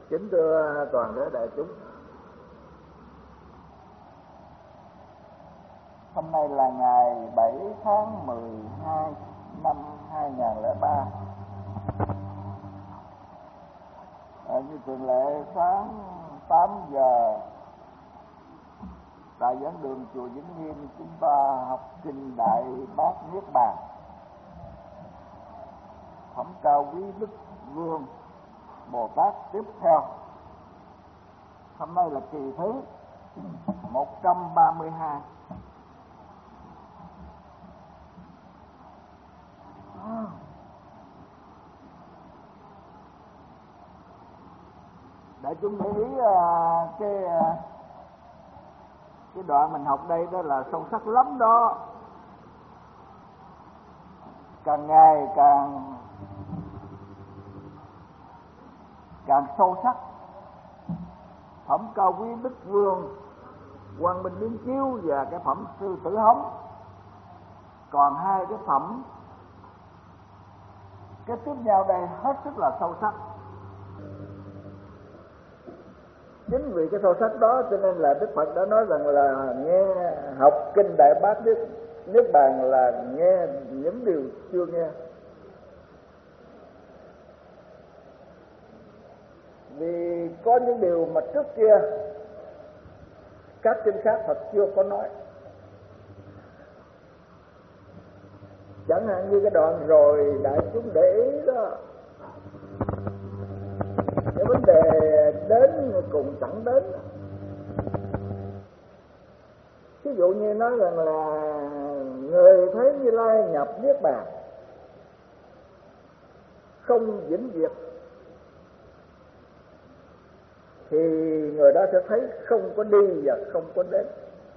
Kính thưa toàn thể đại chúng, hôm nay là ngày 7 tháng 12 năm 2003. Như thường lệ, sáng 8 giờ tại giảng đường chùa Vĩnh Nghiêm, chúng ta học kinh Đại Bát Niết Bàn, Phẩm Cao Quý Đức Vương Bồ Tát tiếp theo. Hôm nay là kỳ thứ 132. Để chúng để ý cái đoạn mình học đây đó là sâu sắc lắm đó, càng ngày càng sâu sắc. Phẩm Cao Quý Đức Vương Quang Minh Biến Chiếu và cái phẩm Sư Tử Hống, còn hai cái phẩm cái tiếp nhau đây hết sức là sâu sắc. Chính vì cái sâu sắc đó cho nên là Đức Phật đã nói rằng là nghe học kinh Đại Bát Niết Bàn là nghe những điều chưa nghe. Vì có những điều mà trước kia các kinh khác Phật chưa có nói. Chẳng hạn như cái đoạn rồi đại chúng để ý đó, cái vấn đề đến cùng chẳng đến. Ví dụ như nói rằng là người thấy Như Lai nhập Niết Bàn không vĩnh viễn, thì người đó sẽ thấy không có đi và không có đến.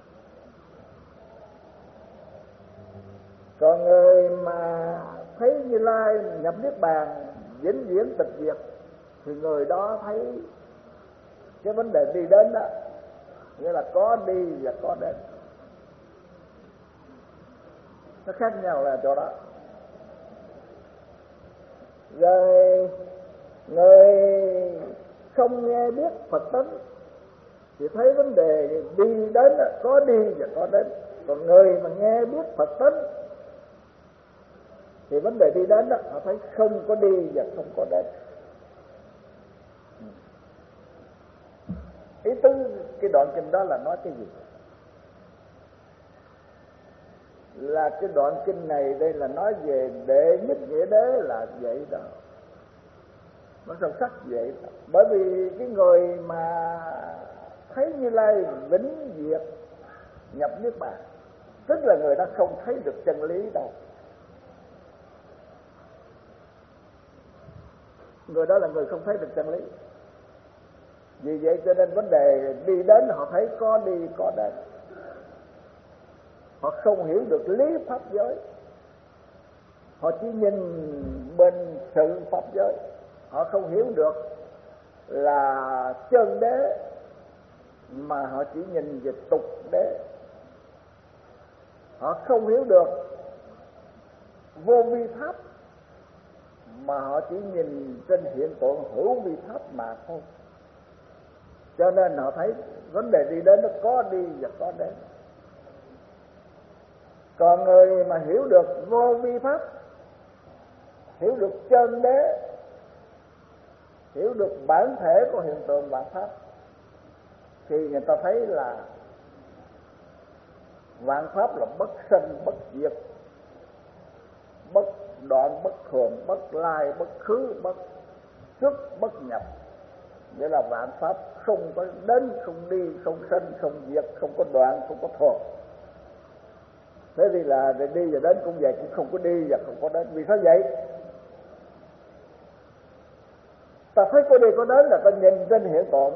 Còn người mà thấy Như Lai nhập Niết Bàn vĩnh viễn tịch diệt thì người đó thấy cái vấn đề đi đến đó, nghĩa là có đi và có đến. Nó khác nhau là chỗ đó. Rồi người không nghe biết Phật tánh thì thấy vấn đề đi đến đó, có đi và có đến. Còn người mà nghe biết Phật tánh thì vấn đề đi đến đó họ thấy không có đi và không có đến. Ý tứ cái đoạn kinh đó là nói cái gì? Là cái đoạn kinh này đây là nói về đệ nhất nghĩa đế là vậy đó. Nó sâu sắc vậy đó. Bởi vì cái người mà thấy Như Lai vĩnh viễn nhập Niết Bàn, tức là người đó không thấy được chân lý đâu. Người đó là người không thấy được chân lý. Vì vậy cho nên vấn đề đi đến họ thấy có đi có đến. Họ không hiểu được lý pháp giới, họ chỉ nhìn bên sự pháp giới. Họ không hiểu được là chân đế, mà họ chỉ nhìn về tục đế. Họ không hiểu được vô vi pháp, mà họ chỉ nhìn trên hiện tượng hữu vi pháp mà thôi. Cho nên họ thấy vấn đề đi đến nó có đi và có đến. Còn người mà hiểu được vô vi pháp, hiểu được chân đế, hiểu được bản thể của hiện tượng vạn pháp, thì người ta thấy là vạn pháp là bất sinh bất diệt, bất đoạn bất thường, bất lai bất khứ, bất xuất bất nhập. Nghĩa là vạn pháp không có đến, không đi, không sinh, không diệt, không có đoạn, không có thường. Thế thì là đi và đến cũng vậy, cũng không có đi và không có đến. Vì sao vậy? Ta thấy có đi có đến là ta nhìn trên hiện tượng,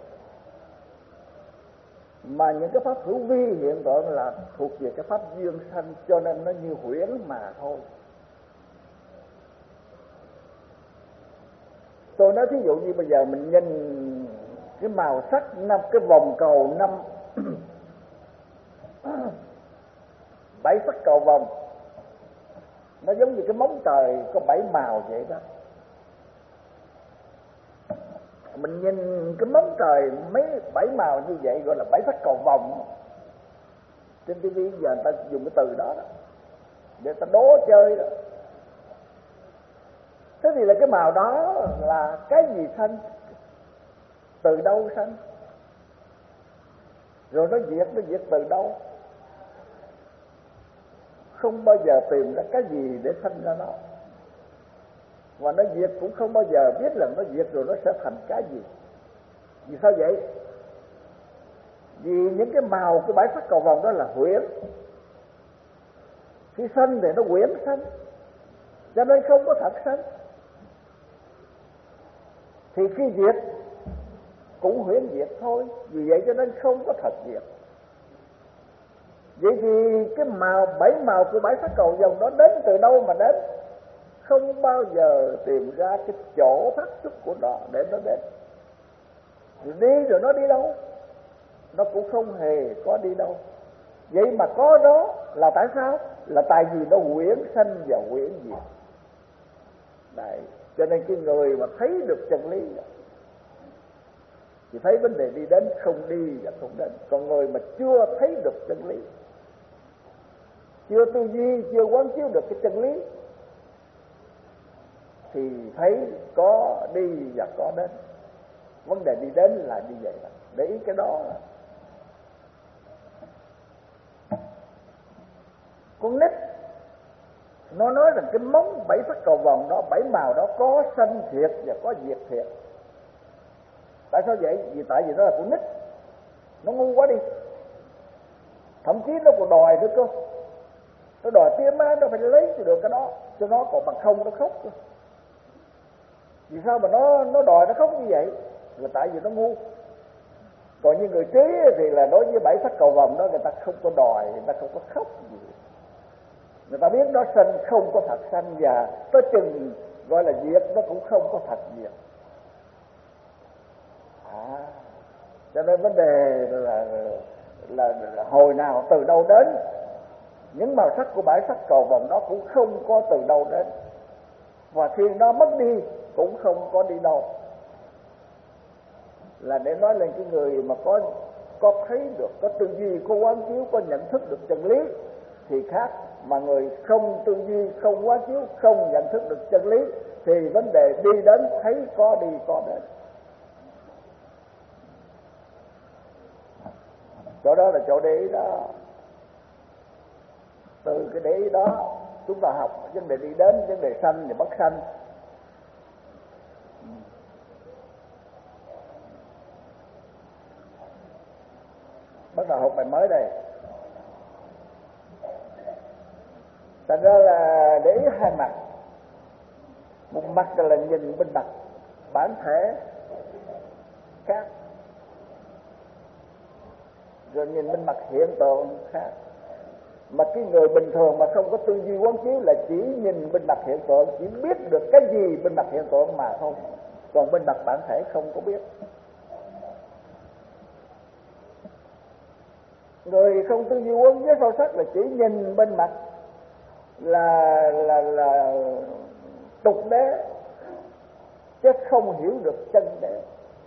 mà những cái pháp hữu vi hiện tượng là thuộc về cái pháp duyên sanh, cho nên nó như huyễn mà thôi. Tôi nói thí dụ như bây giờ mình nhìn cái màu sắc năm cái vòng cầu năm 7 sắc cầu vòng, nó giống như cái móng trời có 7 màu vậy đó. Mình nhìn cái móng trời mấy bảy màu như vậy gọi là bảy sắc cầu vồng. Trên TV giờ người ta dùng cái từ đó, để ta đố chơi đó. Thế thì là cái màu đó là cái gì sanh, từ đâu sanh, rồi nó diệt từ đâu? Không bao giờ tìm ra cái gì để sanh ra nó, và nó diệt cũng không bao giờ biết là nó diệt rồi nó sẽ thành cái gì. Vì sao vậy? Vì những cái màu cái bảy sắc cầu vồng đó là huyễn. Khi sanh thì nó huyễn sanh, cho nên không có thật sanh. Thì khi diệt cũng huyễn diệt thôi, vì vậy cho nên không có thật diệt. Vậy thì cái màu bảy màu của bảy sắc cầu vồng đó đến từ đâu mà đến? Không bao giờ tìm ra cái chỗ phát xuất của nó để nó đến. Rồi nó đi đâu? Nó cũng không hề có đi đâu. Vậy mà có đó là tại sao? Là tại vì nó huyễn sanh và huyễn diệt. Đấy, cho nên cái người mà thấy được chân lý thì thấy vấn đề đi đến, không đi và không đến. Còn người mà chưa thấy được chân lý, chưa tư duy, chưa quán chiếu được cái chân lý, thì thấy có đi và có đến. Vấn đề đi đến là như vậy đó. Để ý cái đó. Con nít nó nói rằng cái móng bảy sắc cầu vồng đó, bảy màu đó có sanh thiệt và có diệt thiệt. Tại sao vậy? Vì tại vì nó là con nít, nó ngu quá đi. Thậm chí nó còn đòi nữa cơ. Nó đòi tiếng má, nó phải lấy cho được cái đó, cho nó còn bằng không nó khóc cơ. Vì sao mà nó đòi nó khóc như vậy? Là tại vì nó ngu. Còn như người trí thì là đối với bảy sắc cầu vồng đó, người ta không có đòi, người ta không có khóc gì. Người ta biết nó sanh không có thật sanh, và tới chừng gọi là diệt nó cũng không có thật diệt. Cho nên vấn đề là hồi nào từ đâu đến, những màu sắc của bảy sắc cầu vồng đó cũng không có từ đâu đến, và khi nó mất đi cũng không có đi đâu. Là để nói lên cái người mà có thấy được, có tư duy, có quán chiếu, có nhận thức được chân lý thì khác. Mà người không tư duy, không quán chiếu, không nhận thức được chân lý thì vấn đề đi đến thấy có đi có đến. Chỗ đó là chỗ để ý đó. Từ cái để ý đó chúng ta học vấn đề đi đến, vấn đề sanh và bất sanh. Bắt đầu học bài mới đây. Thành ra là để ý hai mặt. Một mặt là nhìn bên mặt bản thể khác, rồi nhìn bên mặt hiện tượng khác. Mà cái người bình thường mà không có tư duy quán chiếu là chỉ nhìn bên mặt hiện tượng, chỉ biết được cái gì bên mặt hiện tượng mà thôi, còn bên mặt bản thể không có biết. Người không tư duy quán chiếu sâu sắc là chỉ nhìn bên mặt là tục đế, chứ không hiểu được chân đế.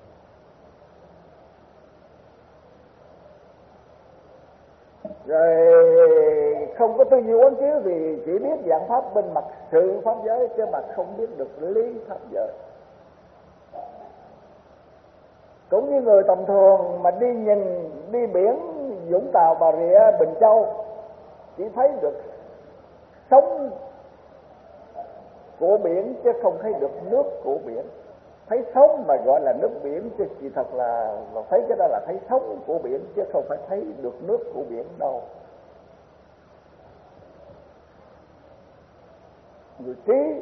Rồi không có tư duy quán chiếu thì chỉ biết dạng pháp bên mặt sự pháp giới, chứ mà không biết được lý pháp giới. Cũng như người tầm thường mà đi biển Vũng Tàu, Bà Rịa, Bình Châu, chỉ thấy được sóng của biển chứ không thấy được nước của biển. Thấy sóng mà gọi là nước biển, chứ chỉ thật là thấy cái đó là thấy sóng của biển, chứ không phải thấy được nước của biển đâu. Người trí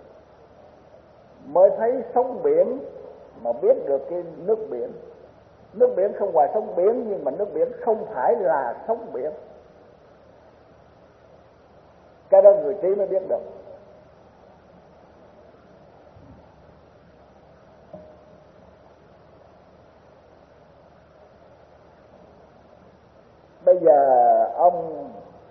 mới thấy sóng biển mà biết được cái nước biển. Nước biển không ngoài sóng biển, nhưng mà nước biển không phải là sóng biển. Cái đó người trí mới biết được. Bây giờ ông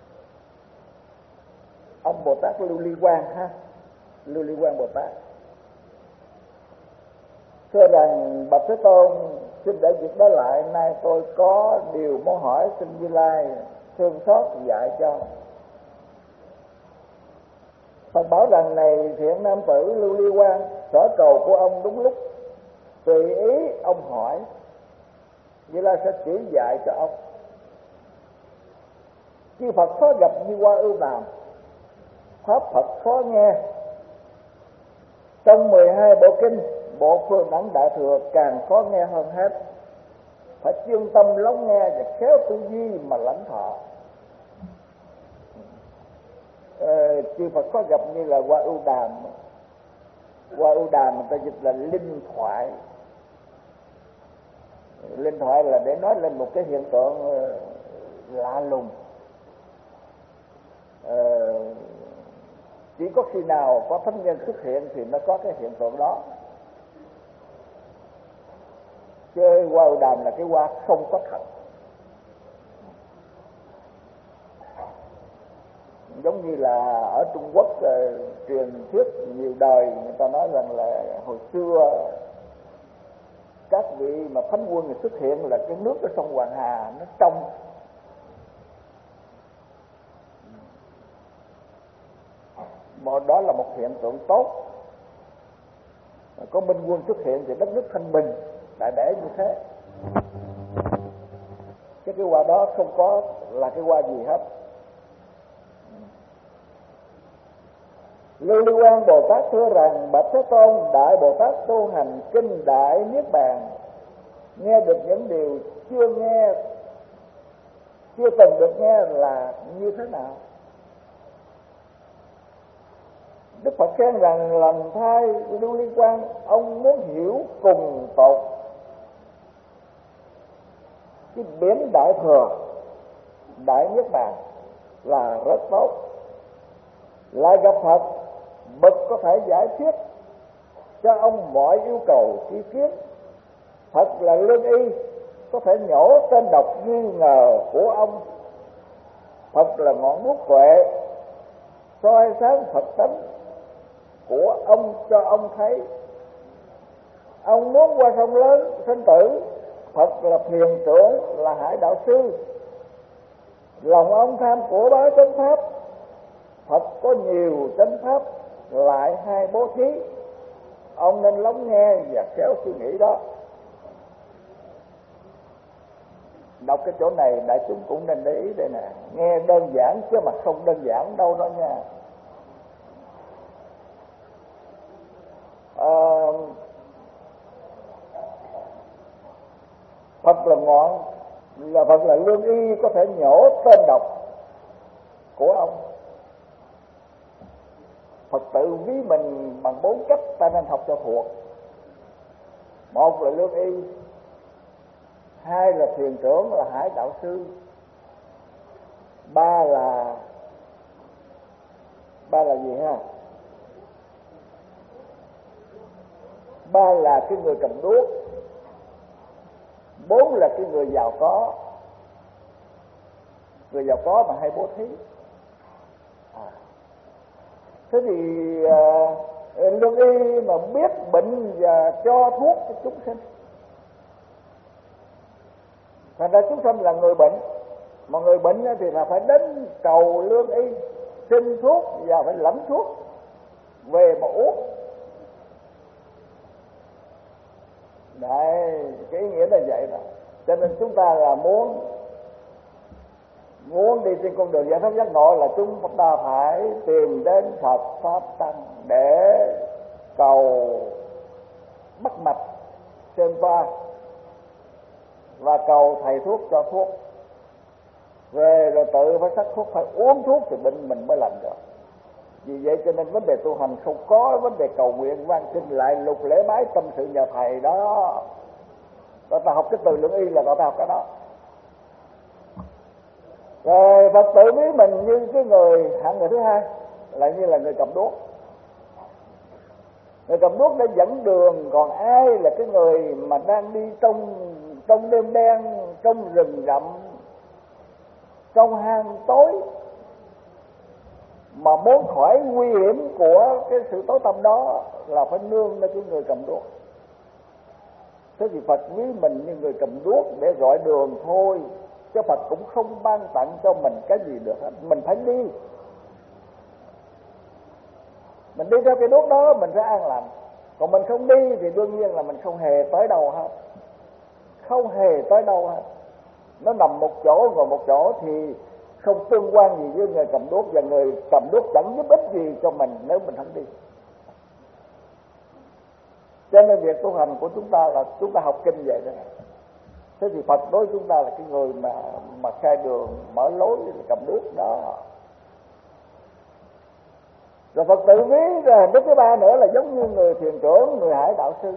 Bồ Tát Lưu Ly Quang ha, Lưu Ly Quang Bồ Tát, Thưa rằng bạch Thế Tôn, xin để việc đó lại, nay tôi có điều muốn hỏi, xin Như Lai thương xót dạy cho. Phật bảo rằng: này thiện nam tử Lưu Ly Quang, sở cầu của ông đúng lúc, tùy ý ông hỏi, Như Lai sẽ chỉ dạy cho ông. Chư Phật khó gặp như hoa ưu đàm, pháp Phật khó nghe. Trong 12 bộ kinh, bộ Phương Đẳng Đại Thừa càng khó nghe hơn hết. Phải chuyên tâm lắng nghe và khéo tư duy mà lãnh thọ. Chư Phật khó gặp như là hoa ưu đàm. Hoa ưu đàm người ta dịch là linh thoại. Linh thoại là để nói lên một cái hiện tượng lạ lùng. Chỉ có khi nào có thánh nhân xuất hiện thì nó có cái hiện tượng đó. Chứ hoa ưu đàm là cái hoa không có thật. Giống như là ở Trung Quốc truyền thuyết nhiều đời, người ta nói rằng là hồi xưa các vị mà thánh quân xuất hiện là cái nước ở sông Hoàng Hà nó trong. Mà đó là một hiện tượng tốt. Có minh quân xuất hiện thì đất nước thanh bình, đại để như thế. Cái hoa đó không có là cái hoa gì hết. Lưu Ly Quang Bồ Tát thưa rằng: bạch Thế Tôn, đại Bồ Tát tu hành kinh Đại Niết Bàn, nghe được những điều chưa từng được nghe là như thế nào? Đức Phật khen rằng: lần thay Lưu Ly Quang, ông muốn hiểu cùng tột cái biển Đại Thừa, Đại Niết Bàn là rất tốt. Lại gặp Phật, bậc có thể giải thích cho ông mọi yêu cầu chi kiến. Phật là lương y, có thể nhổ tên độc nghi ngờ của ông. Phật là ngọn đuốc huệ, soi sáng Phật tánh của ông cho ông thấy. Ông muốn qua sông lớn sinh tử, Phật là thuyền trưởng, là hải đạo sư. Lòng ông tham của bá chánh pháp, Phật có nhiều chánh pháp, lại hai bố thí. Ông nên lắng nghe và khéo suy nghĩ đó. Đọc cái chỗ này đại chúng cũng nên để ý đây nè. Nghe đơn giản chứ mà không đơn giản đâu đó nha. Phật là ngọn, Phật là lương y, có thể nhổ tên độc của ông. Phật tự ví mình bằng 4 cách ta nên học cho thuộc. 1 là lương y, 2 là thuyền trưởng, là hải đạo sư, 3 là gì ha? 3 là cái người cầm đuốc, 4 là cái người giàu có. Người giàu có mà hay bố thí. Thế thì lương y mà biết bệnh và cho thuốc cho chúng sinh. Thành ra chúng sinh là người bệnh, mà người bệnh thì là phải đến cầu lương y, xin thuốc và phải lãnh thuốc về mà uống. Đấy, cái ý nghĩa là vậy đó. Cho nên chúng ta là muốn đi trên con đường giải thoát giác ngộ là chúng ta phải tìm đến Phật Pháp Tăng để cầu bắt mạch xem toa và cầu thầy thuốc cho thuốc. Về rồi tự phải sắc thuốc, phải uống thuốc thì bệnh mình mới lành được. Vì vậy cho nên vấn đề tu hành không có vấn đề cầu nguyện van xin lại lục lễ bái tâm sự nhờ thầy đó. Người ta học cái từ lương y là người ta học cái đó. Rồi Phật tự ví mình như cái người hạng người thứ hai, lại như là người cầm đuốc. Người cầm đuốc đã dẫn đường, còn ai là cái người mà đang đi trong đêm đen, trong rừng rậm, trong hang tối, mà muốn khỏi nguy hiểm của cái sự tối tăm đó là phải nương lên cái người cầm đuốc. Thế thì Phật ví mình như người cầm đuốc để rọi đường thôi, chứ Phật cũng không ban tặng cho mình cái gì được hết. Mình phải đi, mình đi theo cái đuốc đó mình sẽ an lành. Còn mình không đi thì đương nhiên là mình không hề tới đâu hết, không hề tới đâu hết. Nó nằm một chỗ ngồi một chỗ thì không tương quan gì với người cầm đuốc, và người cầm đuốc chẳng giúp ích gì cho mình nếu mình không đi. Cho nên việc tu hành của chúng ta là chúng ta học kinh vậy đó. Thế thì Phật đối với chúng ta là cái người mà khai đường, mở lối, cầm đuốc đó. Rồi Phật tự ví rồi hình thức thứ ba nữa là giống như người thuyền trưởng, người hải đạo sư.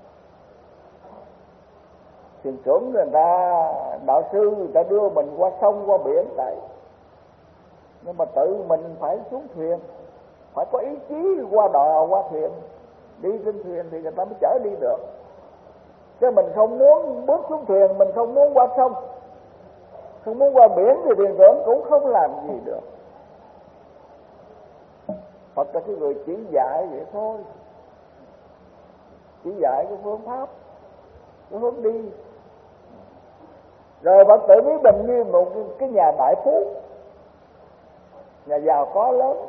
Thuyền trưởng người ta, đạo sư người ta đưa mình qua sông qua biển đấy, nhưng mà tự mình phải xuống thuyền, phải có ý chí qua đò qua thuyền, đi trên thuyền thì người ta mới chở đi được. Chứ mình không muốn bước xuống thuyền, mình không muốn qua sông, không muốn qua biển thì thuyền trưởng cũng không làm gì được. Phật là cái người chỉ dạy vậy thôi, chỉ dạy cái phương pháp, cái hướng đi. Rồi Phật tự ví mình như một cái nhà đại phú, nhà giàu có lớn.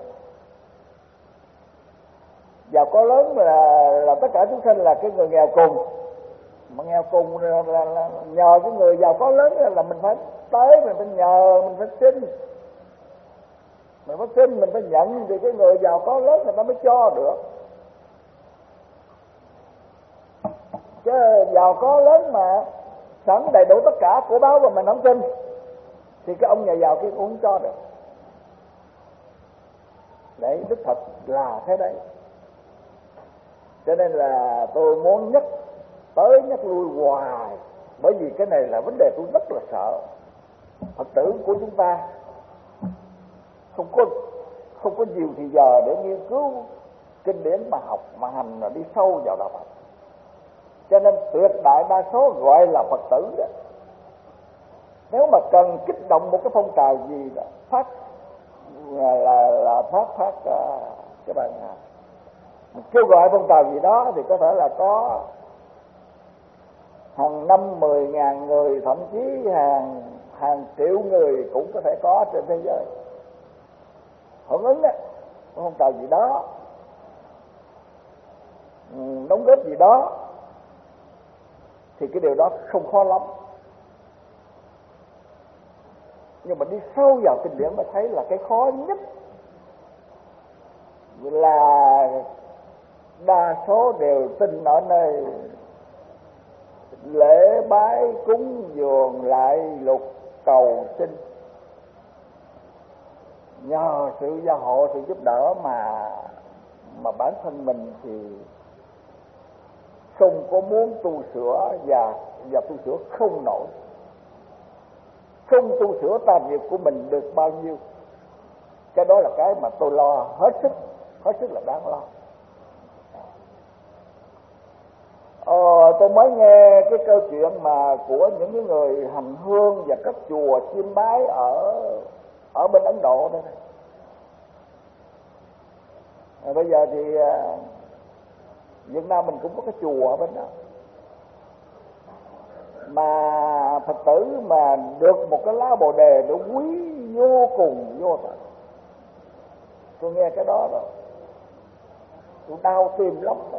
Giàu có lớn là tất cả chúng sanh là cái người nghèo cùng. Mà nghèo cùng là nhờ cái người giàu có lớn là mình phải tới, mình phải nhờ, mình phải xin. Mình phải xin, mình phải nhận thì cái người giàu có lớn người ta mới cho được. Chứ giàu có lớn mà sẵn đầy đủ tất cả của báo mà mình không xin thì cái ông nhà giàu kia cũng không cho được. Đấy, Đức Phật là thế đấy. Cho nên là tôi muốn nhắc tới nhắc lui hoài, bởi vì cái này là vấn đề tôi rất là sợ. Phật tử của chúng ta không có nhiều thì giờ để nghiên cứu kinh điển mà học mà hành là đi sâu vào đạo Phật. Cho nên tuyệt đại đa số gọi là Phật tử đó. Nếu mà cần kích động một cái phong trào gì đó, phát cái bài nào mình kêu gọi phong trào gì đó thì có thể là có hàng năm 10.000 người, thậm chí hàng triệu người cũng có thể có trên thế giới hưởng ứng đó, phong trào gì đó, đóng góp gì đó, thì cái điều đó không khó lắm. Nhưng mà đi sâu vào kinh điển mới thấy là cái khó nhất là đa số đều tin ở nơi lễ bái cúng dường lại lục cầu xin, nhờ sự gia hộ, sự giúp đỡ mà bản thân mình thì không có muốn tu sửa và tu sửa không nổi, không tu sửa tam nghiệp của mình được bao nhiêu. Cái đó là cái mà tôi lo hết sức là đáng lo. Tôi mới nghe cái câu chuyện mà của những cái người hành hương và các chùa chiêm bái ở bên Ấn Độ đây này. Bây giờ thì Việt Nam mình cũng có cái chùa ở bên đó, mà Phật tử mà được một cái lá Bồ đề nó quý vô cùng vô tận. Tôi nghe cái đó rồi tôi đau tim lắm rồi.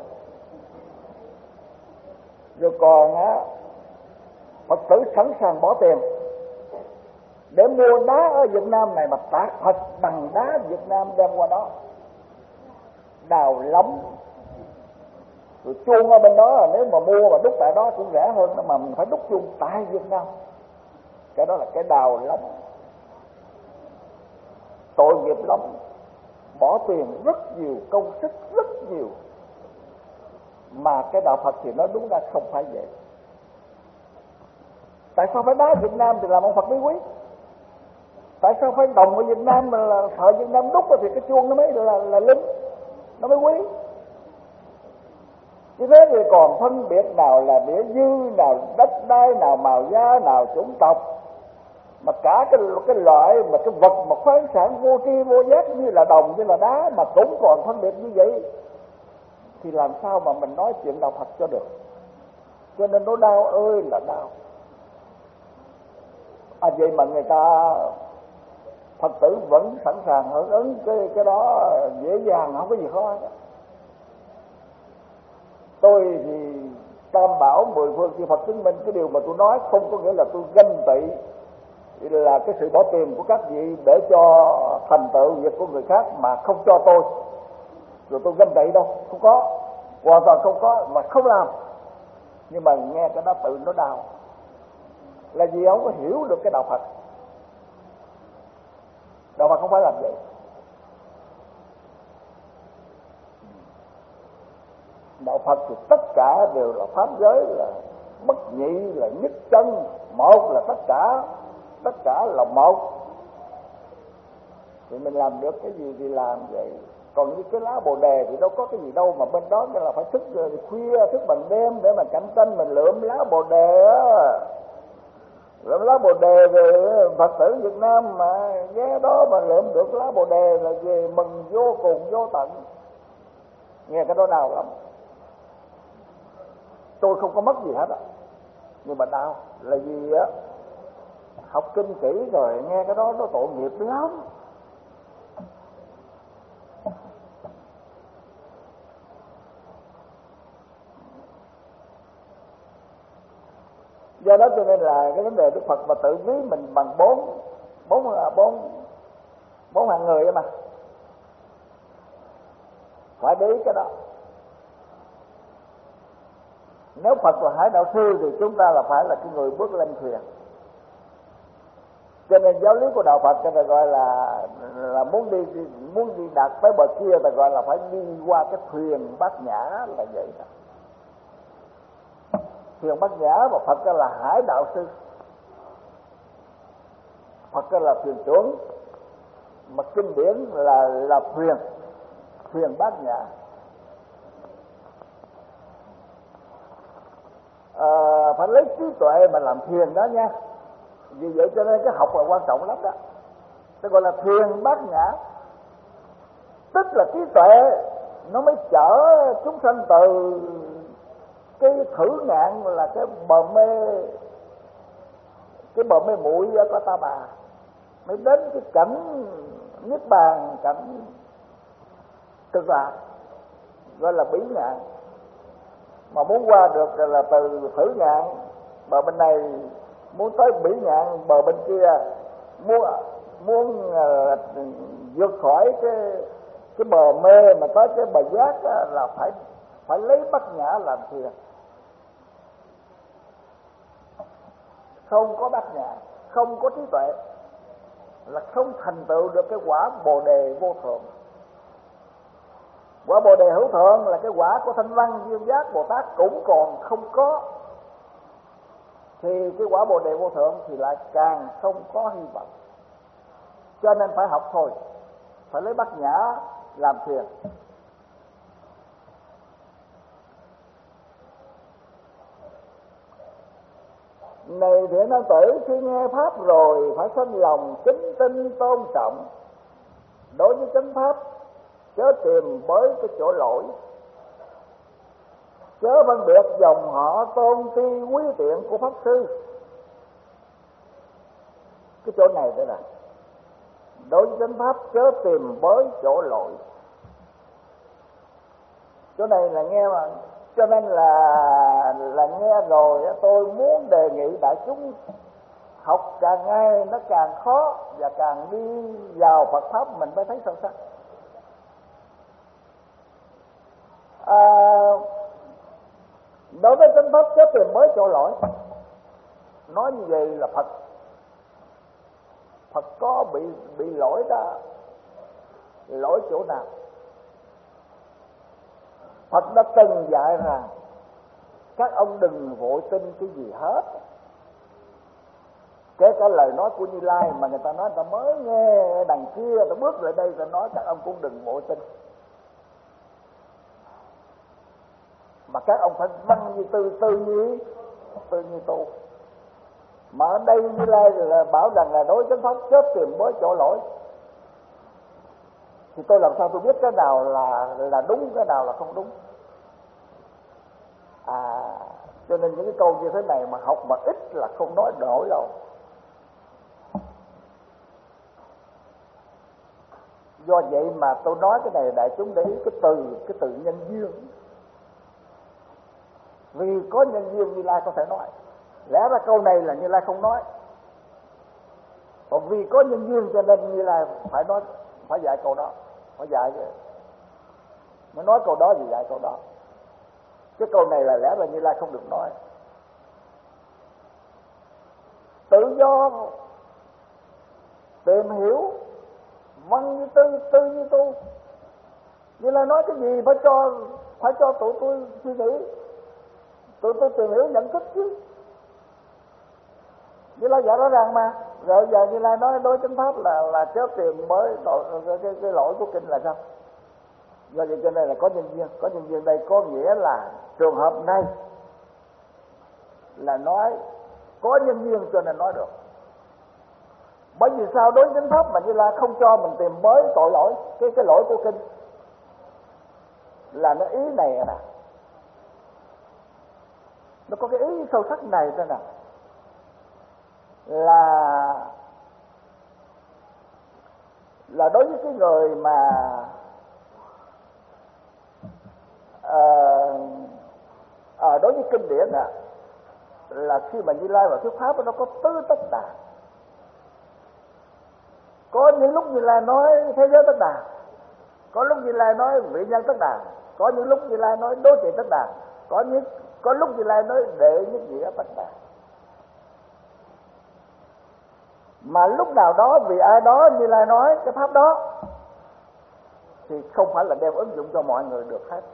Rồi còn Phật tử sẵn sàng bỏ tiền để mua đá ở Việt Nam này mà tạc thật bằng đá Việt Nam đem qua đó, đào lắm. Rồi chuông ở bên đó, nếu mà mua và đúc tại đó cũng rẻ hơn, mà mình phải đúc chuông tại Việt Nam. Cái đó là cái đào lắm, tội nghiệp lắm, bỏ tiền rất nhiều, công sức rất nhiều. Mà cái đạo Phật thì nói đúng ra không phải vậy. Tại sao phải đá Việt Nam thì làm ông Phật mới quý? Tại sao phải đồng ở Việt Nam mà là thợ Việt Nam đúc thì cái chuông nó mới là linh, nó mới quý? Như thế thì còn phân biệt nào là địa dư, nào đất đai, nào màu da, nào chủng tộc, mà cả cái loại mà cái vật mà khoáng sản vô tri vô giác như là đồng, như là đá mà cũng còn phân biệt như vậy, thì làm sao mà mình nói chuyện đạo Phật cho được? cho nên nó đau ơi là đau. Vậy mà người ta Phật tử vẫn sẵn sàng hưởng ứng cái đó dễ dàng, không có gì khó hết. Tôi thì tam bảo 10 phương chư Phật chứng minh, cái điều mà tôi nói không có nghĩa là tôi ganh tị là cái sự bỏ tiền của các vị để cho thành tựu việc của người khác mà không cho tôi, rồi tôi ganh tị đâu, không có, hoàn toàn không có, mà không làm. Nhưng mà nghe cái đó tự nó đau, là vì không có hiểu được cái đạo Phật. Đạo Phật không phải làm vậy. Đạo Phật thì tất cả đều là pháp giới, là bất nhị, là nhất chân, một là tất cả là một. Thì mình làm được cái gì thì làm vậy. Còn như cái lá bồ đề thì đâu có cái gì đâu mà bên đó là phải thức khuya, thức bằng đêm để mà cạnh tranh mình lượm lá bồ đề á. Lượm lá bồ đề về Phật tử Việt Nam mà ghé đó mà lượm được lá bồ đề là về mừng vô cùng vô tận. Nghe cái đó đau lắm. Tôi không có mất gì hết á, nhưng mà đau là vì á, học kinh kỹ rồi nghe cái đó nó tội nghiệp lắm. Do đó cho nên là cái vấn đề Đức Phật mà tự ví mình bằng bốn hạng người ấy mà phải để ý cái đó. Nếu Phật là Hải Đạo Sư thì chúng ta là phải là cái người bước lên thuyền. Cho nên giáo lý của đạo Phật cho nên gọi là muốn đi đạt tới bờ kia ta gọi là phải đi qua cái thuyền Bát Nhã, là vậy đó. Thuyền Bát Nhã mà Phật là Hải Đạo Sư, Phật là thuyền trưởng, mà kinh điển là thuyền Bát Nhã. Phải lấy trí tuệ mà làm thuyền đó nha. Vì vậy cho nên cái học là quan trọng lắm đó. Nó gọi là thuyền Bát Nhã, tức là trí tuệ nó mới chở chúng sanh từ cái thử ngạn là cái bờ mê muội của Ta Bà, mới đến cái cảnh niết bàn, cảnh cực lạc, gọi là bỉ ngạn. Mà muốn qua được là từ thử ngạn bờ bên này, muốn tới bỉ ngạn bờ bên kia, muốn vượt khỏi cái bờ mê mà tới cái bờ giác là phải lấy Bát Nhã làm thuyền. Không có Bát Nhã, không có trí tuệ là không thành tựu được cái quả Bồ Đề vô thượng. Quả Bồ Đề hữu thượng là cái quả của Thanh Văn Duyên Giác Bồ Tát cũng còn không có, thì cái quả Bồ Đề vô thượng thì lại càng không có hy vọng. Cho nên phải học thôi, phải lấy Bát Nhã làm thuyền. Này thiện nam tử, khi nghe pháp rồi phải sinh lòng kính tinh tôn trọng. Đối với chánh pháp chớ tìm với cái chỗ lỗi, chớ phân biệt dòng họ tôn ti quý tiện của pháp sư. Cái chỗ này đây là đối với chánh pháp chớ tìm với chỗ lỗi. Chỗ này là nghe mà, cho nên là nghe rồi tôi muốn đề nghị đại chúng học càng ngày nó càng khó, và càng đi vào Phật pháp mình mới thấy sâu sắc. Đối với chánh pháp chớ tìm mới chỗ lỗi, nói như vậy là Phật có bị lỗi đó. Lỗi chỗ nào? Phật đã từng dạy rằng các ông đừng vội tin cái gì hết. Kể cả lời nói của Như Lai mà người ta nói, người ta mới nghe đằng kia, người ta bước lại đây, người ta nói các ông cũng đừng vội tin. Mà các ông phải văn như tư như tu. Mà ở đây Như Lai là bảo rằng là đối chánh pháp chớ tìm với chỗ lỗi. Thì tôi làm sao tôi biết cái nào là đúng, cái nào là không đúng? Cho nên những cái câu như thế này mà học mà ít là không nói nổi đâu. Do vậy mà tôi nói cái này đại chúng để ý cái từ nhân duyên. Vì có nhân duyên Như Lai có thể nói. Lẽ ra câu này là Như Lai không nói. Còn vì có nhân duyên cho nên Như Lai phải nói, phải dạy câu đó, phải dạy chứ. Mới nói câu đó thì dạy câu đó. Cái câu này là lẽ ra Như Lai không được nói. Tự do tìm hiểu văn như tư, tư như tu. Như Lai nói cái gì phải cho tụi tôi suy nghĩ, tụi tôi tìm hiểu nhận thức chứ. Như Lai dạy rõ ràng mà. Rồi giờ Như Lai nói đối chánh pháp là chớ tìm mới cái lỗi của kinh là sao? Do vậy cho nên là có nhân duyên. Có nhân duyên đây có nghĩa là trường hợp này là nói có nhân duyên cho nên nói được. Bởi vì sao? Đối chánh pháp mà Như Lai không cho mình tìm mới tội lỗi, cái lỗi của kinh là nó ý này nè, nó có cái ý sâu sắc này thôi nè, là đối với cái người mà đối với kinh điển là khi mà Như Lai vào thuyết pháp nó có tứ tất đà. Có những lúc Như Lai nói thế giới tất đà, có lúc Như Lai nói vị nhân tất đà, có những lúc Như Lai nói đối trị tất đà, có lúc Như Lai nói đệ nhất nghĩa tất đà. Mà lúc nào đó vì ai đó Như Lai nói cái pháp đó thì không phải là đem ứng dụng cho mọi người được hết,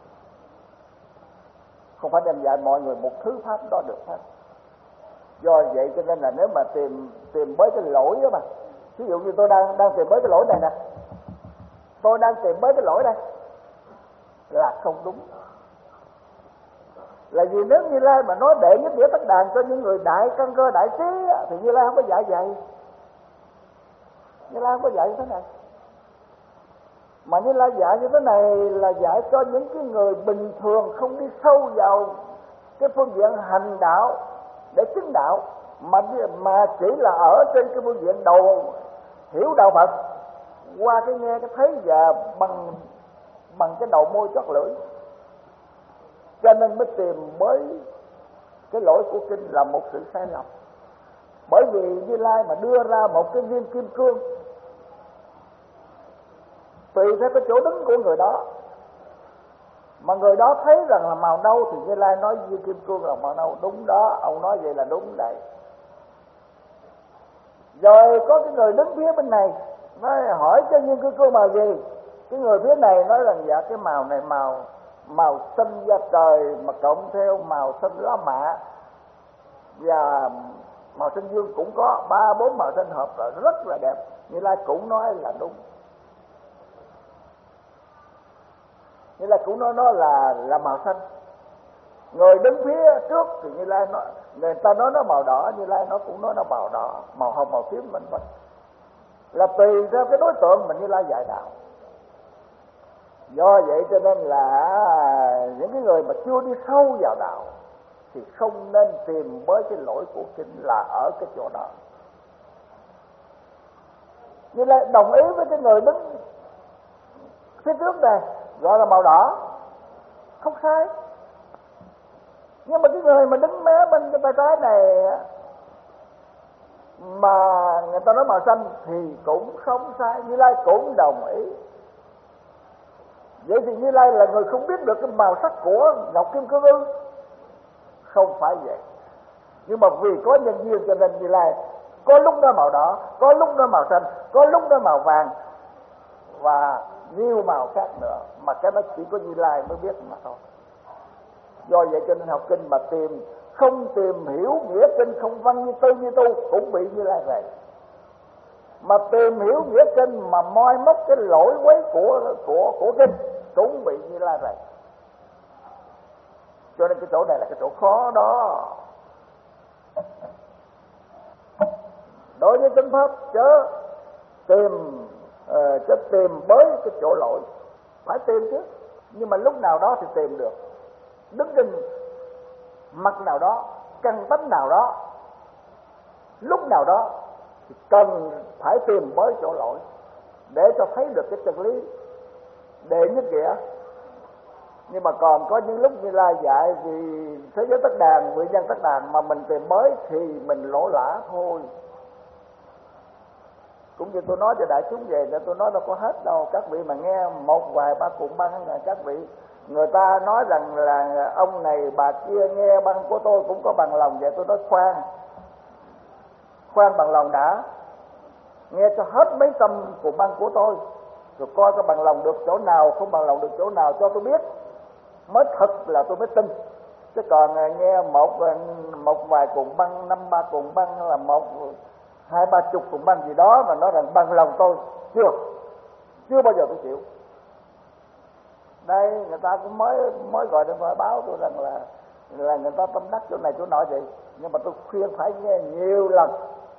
không phải đem dạy mọi người một thứ pháp đó được hết. Do vậy cho nên là nếu mà tìm với cái lỗi đó mà, ví dụ như tôi đang tìm với cái lỗi này nè, tôi đang tìm với cái lỗi đây là không đúng. Là vì nếu Như Lai mà nói đệ nhất nghĩa tất đàn cho những người đại căn cơ đại trí thì Như Lai không có dạy vậy. Như Lai không có dạy như thế này. Mà Như Lai dạy như thế này là dạy cho những cái người bình thường không đi sâu vào cái phương diện hành đạo để chứng đạo, mà chỉ là ở trên cái phương diện đầu hiểu đạo Phật qua cái nghe cái thấy và bằng cái đầu môi chót lưỡi. Cho nên mới tìm mới cái lỗi của kinh là một sự sai lầm. Bởi vì Như Lai mà đưa ra một cái viên kim cương tùy theo cái chỗ đứng của người đó, mà người đó thấy rằng là màu nâu thì Như Lai nói viên kim cương là màu nâu. Đúng đó, ông nói vậy là đúng đấy. Rồi có cái người đứng phía bên này nói hỏi cho viên kim cương màu gì, cái người phía này nói rằng dạ cái màu này màu xanh da trời mà cộng theo màu xanh lá mạ và màu xanh dương cũng có 3-4 màu xanh hợp là rất là đẹp. Như Lai cũng nói là đúng. Như Lai cũng nói nó là màu xanh. Người đứng phía trước thì Như Lai nói, người ta nói nó màu đỏ, Như Lai nó cũng nói nó màu đỏ, màu hồng, màu tím vân vân. Là tùy theo cái đối tượng mình Như Lai dạy đạo. Do vậy cho nên là những cái người mà chưa đi sâu vào đạo thì không nên tìm với cái lỗi của kinh là ở cái chỗ đó. Như Lai đồng ý với cái người đứng phía trước này gọi là màu đỏ, không sai. Nhưng mà cái người mà đứng mé bên cái tay trái này mà người ta nói màu xanh thì cũng không sai, Như Lai cũng đồng ý. Vậy thì Như Lai là người không biết được cái màu sắc của ngọc kim cương ư? Không phải vậy. Nhưng mà vì có nhân duyên cho nên Như Lai có lúc nó màu đỏ, có lúc nó màu xanh, có lúc nó màu vàng và nhiều màu khác nữa, mà cái đó chỉ có Như Lai mới biết mà thôi. Do vậy cho nên học kinh mà không tìm hiểu nghĩa kinh, không văn như tư như tu cũng bị Như Lai vậy. Mà tìm hiểu nghĩa kinh mà moi móc cái lỗi quấy của kinh cũng bị Như Lai vậy. Cho nên cái chỗ này là cái chỗ khó đó. Đối với chánh pháp chớ tìm bới cái chỗ lỗi, phải tìm chứ. Nhưng mà lúc nào đó thì tìm được. Đứng trên mặt nào đó, căn tánh nào đó, lúc nào đó thì cần phải tìm mới chỗ lỗi để cho thấy được cái chân lý đệ nhất nghĩa. Nhưng mà còn có những lúc Như Lai dạy vì thế giới tất đàn, nguyên nhân tất đàn mà mình tìm mới thì mình lỗ lã thôi. Cũng như tôi nói cho đại chúng về, để tôi nói đâu có hết đâu. Các vị mà nghe một vài ba cuộn băng, các vị người ta nói rằng là ông này bà kia nghe băng của tôi cũng có bằng lòng, vậy tôi nói khoan bằng lòng đã, nghe cho hết mấy trăm cuộn băng của tôi rồi coi có bằng lòng được chỗ nào, không bằng lòng được chỗ nào cho tôi biết, mới thật là tôi mới tin. Chứ còn nghe một vài cuộn băng, 5-3 cuộn băng, là 20-30 cuộn băng gì đó mà nói rằng bằng lòng tôi, chưa bao giờ tôi chịu. Đây người ta cũng mới gọi điện thoại báo tôi rằng là người ta tâm đắc chỗ này chỗ nọ vậy, nhưng mà tôi khuyên phải nghe nhiều lần.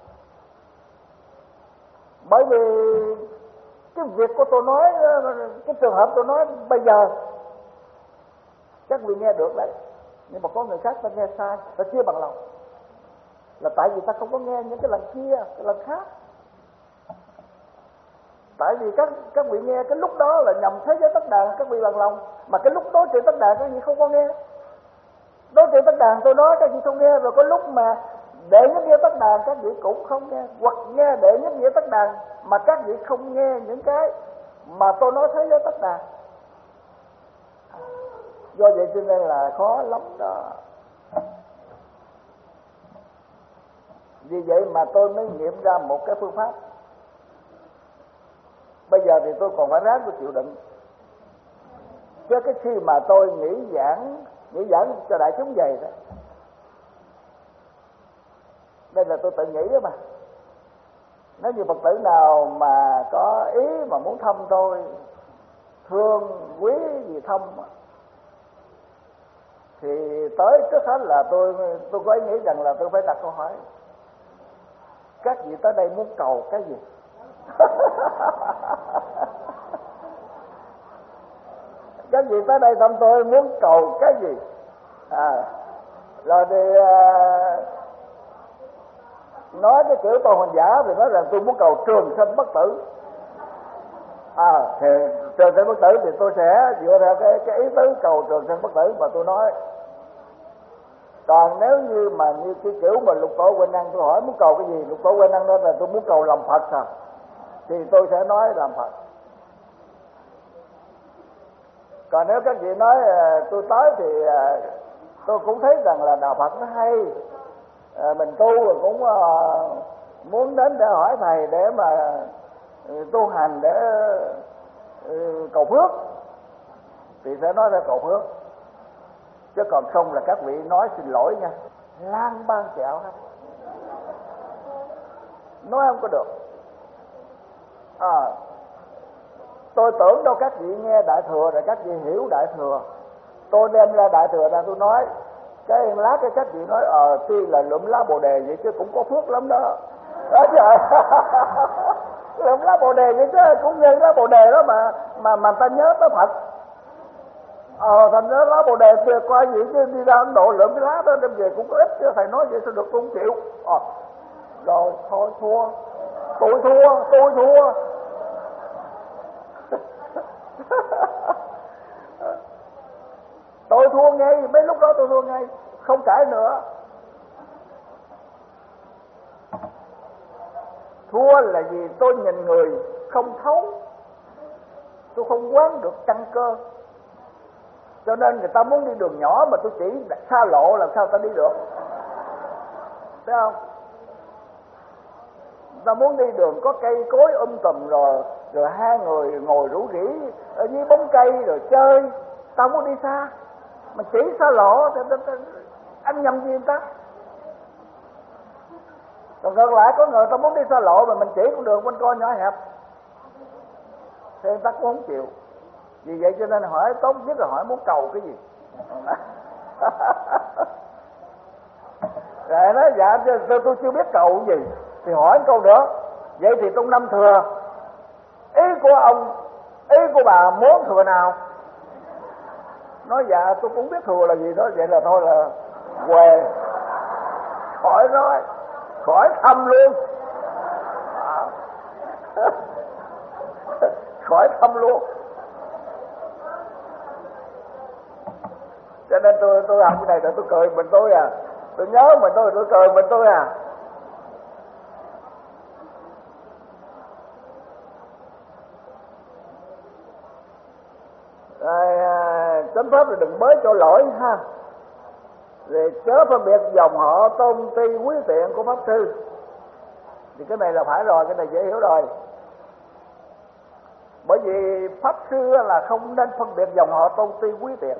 Bởi vì cái việc của tôi nói, cái trường hợp tôi nói bây giờ các vị nghe được đấy, nhưng mà có người khác ta nghe sai, ta chưa bằng lòng, là tại vì ta không có nghe những cái lần kia, cái lần khác. Tại vì các vị nghe cái lúc đó là nhằm thế giới tất đàn, các vị bằng lòng, mà cái lúc đối trị tất đàn các vị không có nghe. Đối trị tất đàn tôi nói các vị không nghe, rồi có lúc mà đệ nhất nghĩa tất đàn các vị cũng không nghe, hoặc nghe đệ nhất nghĩa tất đàn mà các vị không nghe những cái mà tôi nói thế giới tất đàn. Do vậy cho nên là khó lắm đó. Vì vậy mà tôi mới nghiệm ra một cái phương pháp. Bây giờ thì tôi còn phải ráng tôi chịu đựng. Chứ cái khi mà tôi nghĩ giảng cho đại chúng vậy đó, đây là tôi tự nghĩ đó mà. Nếu như Phật tử nào mà có ý mà muốn thăm tôi, thương quý gì thăm, thì tới trước hết là tôi có ý nghĩ rằng là tôi phải đặt câu hỏi: các vị tới đây muốn cầu cái gì? Các vị tới đây thăm tôi muốn cầu cái gì? Rồi thì nói cái kiểu tôi hành giả thì nói rằng tôi muốn cầu trường sinh bất tử. Thì trường sinh bất tử thì tôi sẽ dựa theo cái ý tứ cầu trường sinh bất tử mà tôi nói. Còn nếu như mà như cái kiểu mà Lục Tổ Huệ Năng, tôi hỏi muốn cầu cái gì, Lục Tổ Huệ Năng nói là tôi muốn cầu làm Phật thì tôi sẽ nói làm Phật. Còn nếu các vị nói tôi tới thì tôi cũng thấy rằng là đạo Phật nó hay, mình tu rồi cũng muốn đến để hỏi thầy để mà tu hành để cầu phước thì sẽ nói ra cầu phước. Chứ còn không là các vị nói xin lỗi nha, lang ban chẹo hết, nói không có được. Tôi tưởng đâu các vị nghe Đại Thừa rồi các vị hiểu Đại Thừa. Tôi đem ra Đại Thừa ra tôi nói, cái lá cái các vị nói tuy là lụm lá Bồ Đề vậy chứ cũng có phước lắm đó. Đó trời. Lụm lá Bồ Đề vậy chứ cũng nhân lá Bồ Đề đó mà ta nhớ tới Phật. Thành ra lá Bồ Đề kia coi gì chứ đi ra Ấn Độ lượm cái lá đó đem về cũng có ích, chứ thầy nói vậy sao được, tôi không chịu. Rồi thôi thua. Tôi thua ngay, mấy lúc đó tôi thua ngay, không cãi nữa. Thua là vì tôi nhìn người không thấu, tôi không quán được căn cơ. Cho nên người ta muốn đi đường nhỏ mà tôi chỉ xa lộ làm sao ta đi được, thấy không? Ta muốn đi đường có cây cối tùm rồi hai người ngồi rủ rỉ ở dưới bóng cây rồi chơi, ta muốn đi xa mà chỉ xa lộ thì anh nhầm gì người ta. Còn ngược lại có người ta muốn đi xa lộ mà mình chỉ con đường quanh co nhỏ hẹp thì người ta cũng không chịu. Vì vậy cho nên hỏi tốt nhất là hỏi muốn cầu cái gì. Rồi nói dạ tôi chưa biết cầu cái gì thì hỏi câu nữa, vậy thì trong năm thừa ý của ông, ý của bà muốn thừa nào? Nói dạ tôi cũng biết thừa là gì đó, vậy là thôi là quê, khỏi nói, khỏi thăm luôn. Khỏi thăm luôn. Cho nên tôi học cái này để tôi cười mình tôi à. Tôi nhớ mình tôi cười mình tôi à. Chánh pháp là đừng mới chỗ lỗi ha. Rồi chớ phân biệt dòng họ tôn ti quý tiện của pháp sư. Thì cái này là phải rồi, cái này dễ hiểu rồi. Bởi vì pháp sư là không nên phân biệt dòng họ tôn ti quý tiện.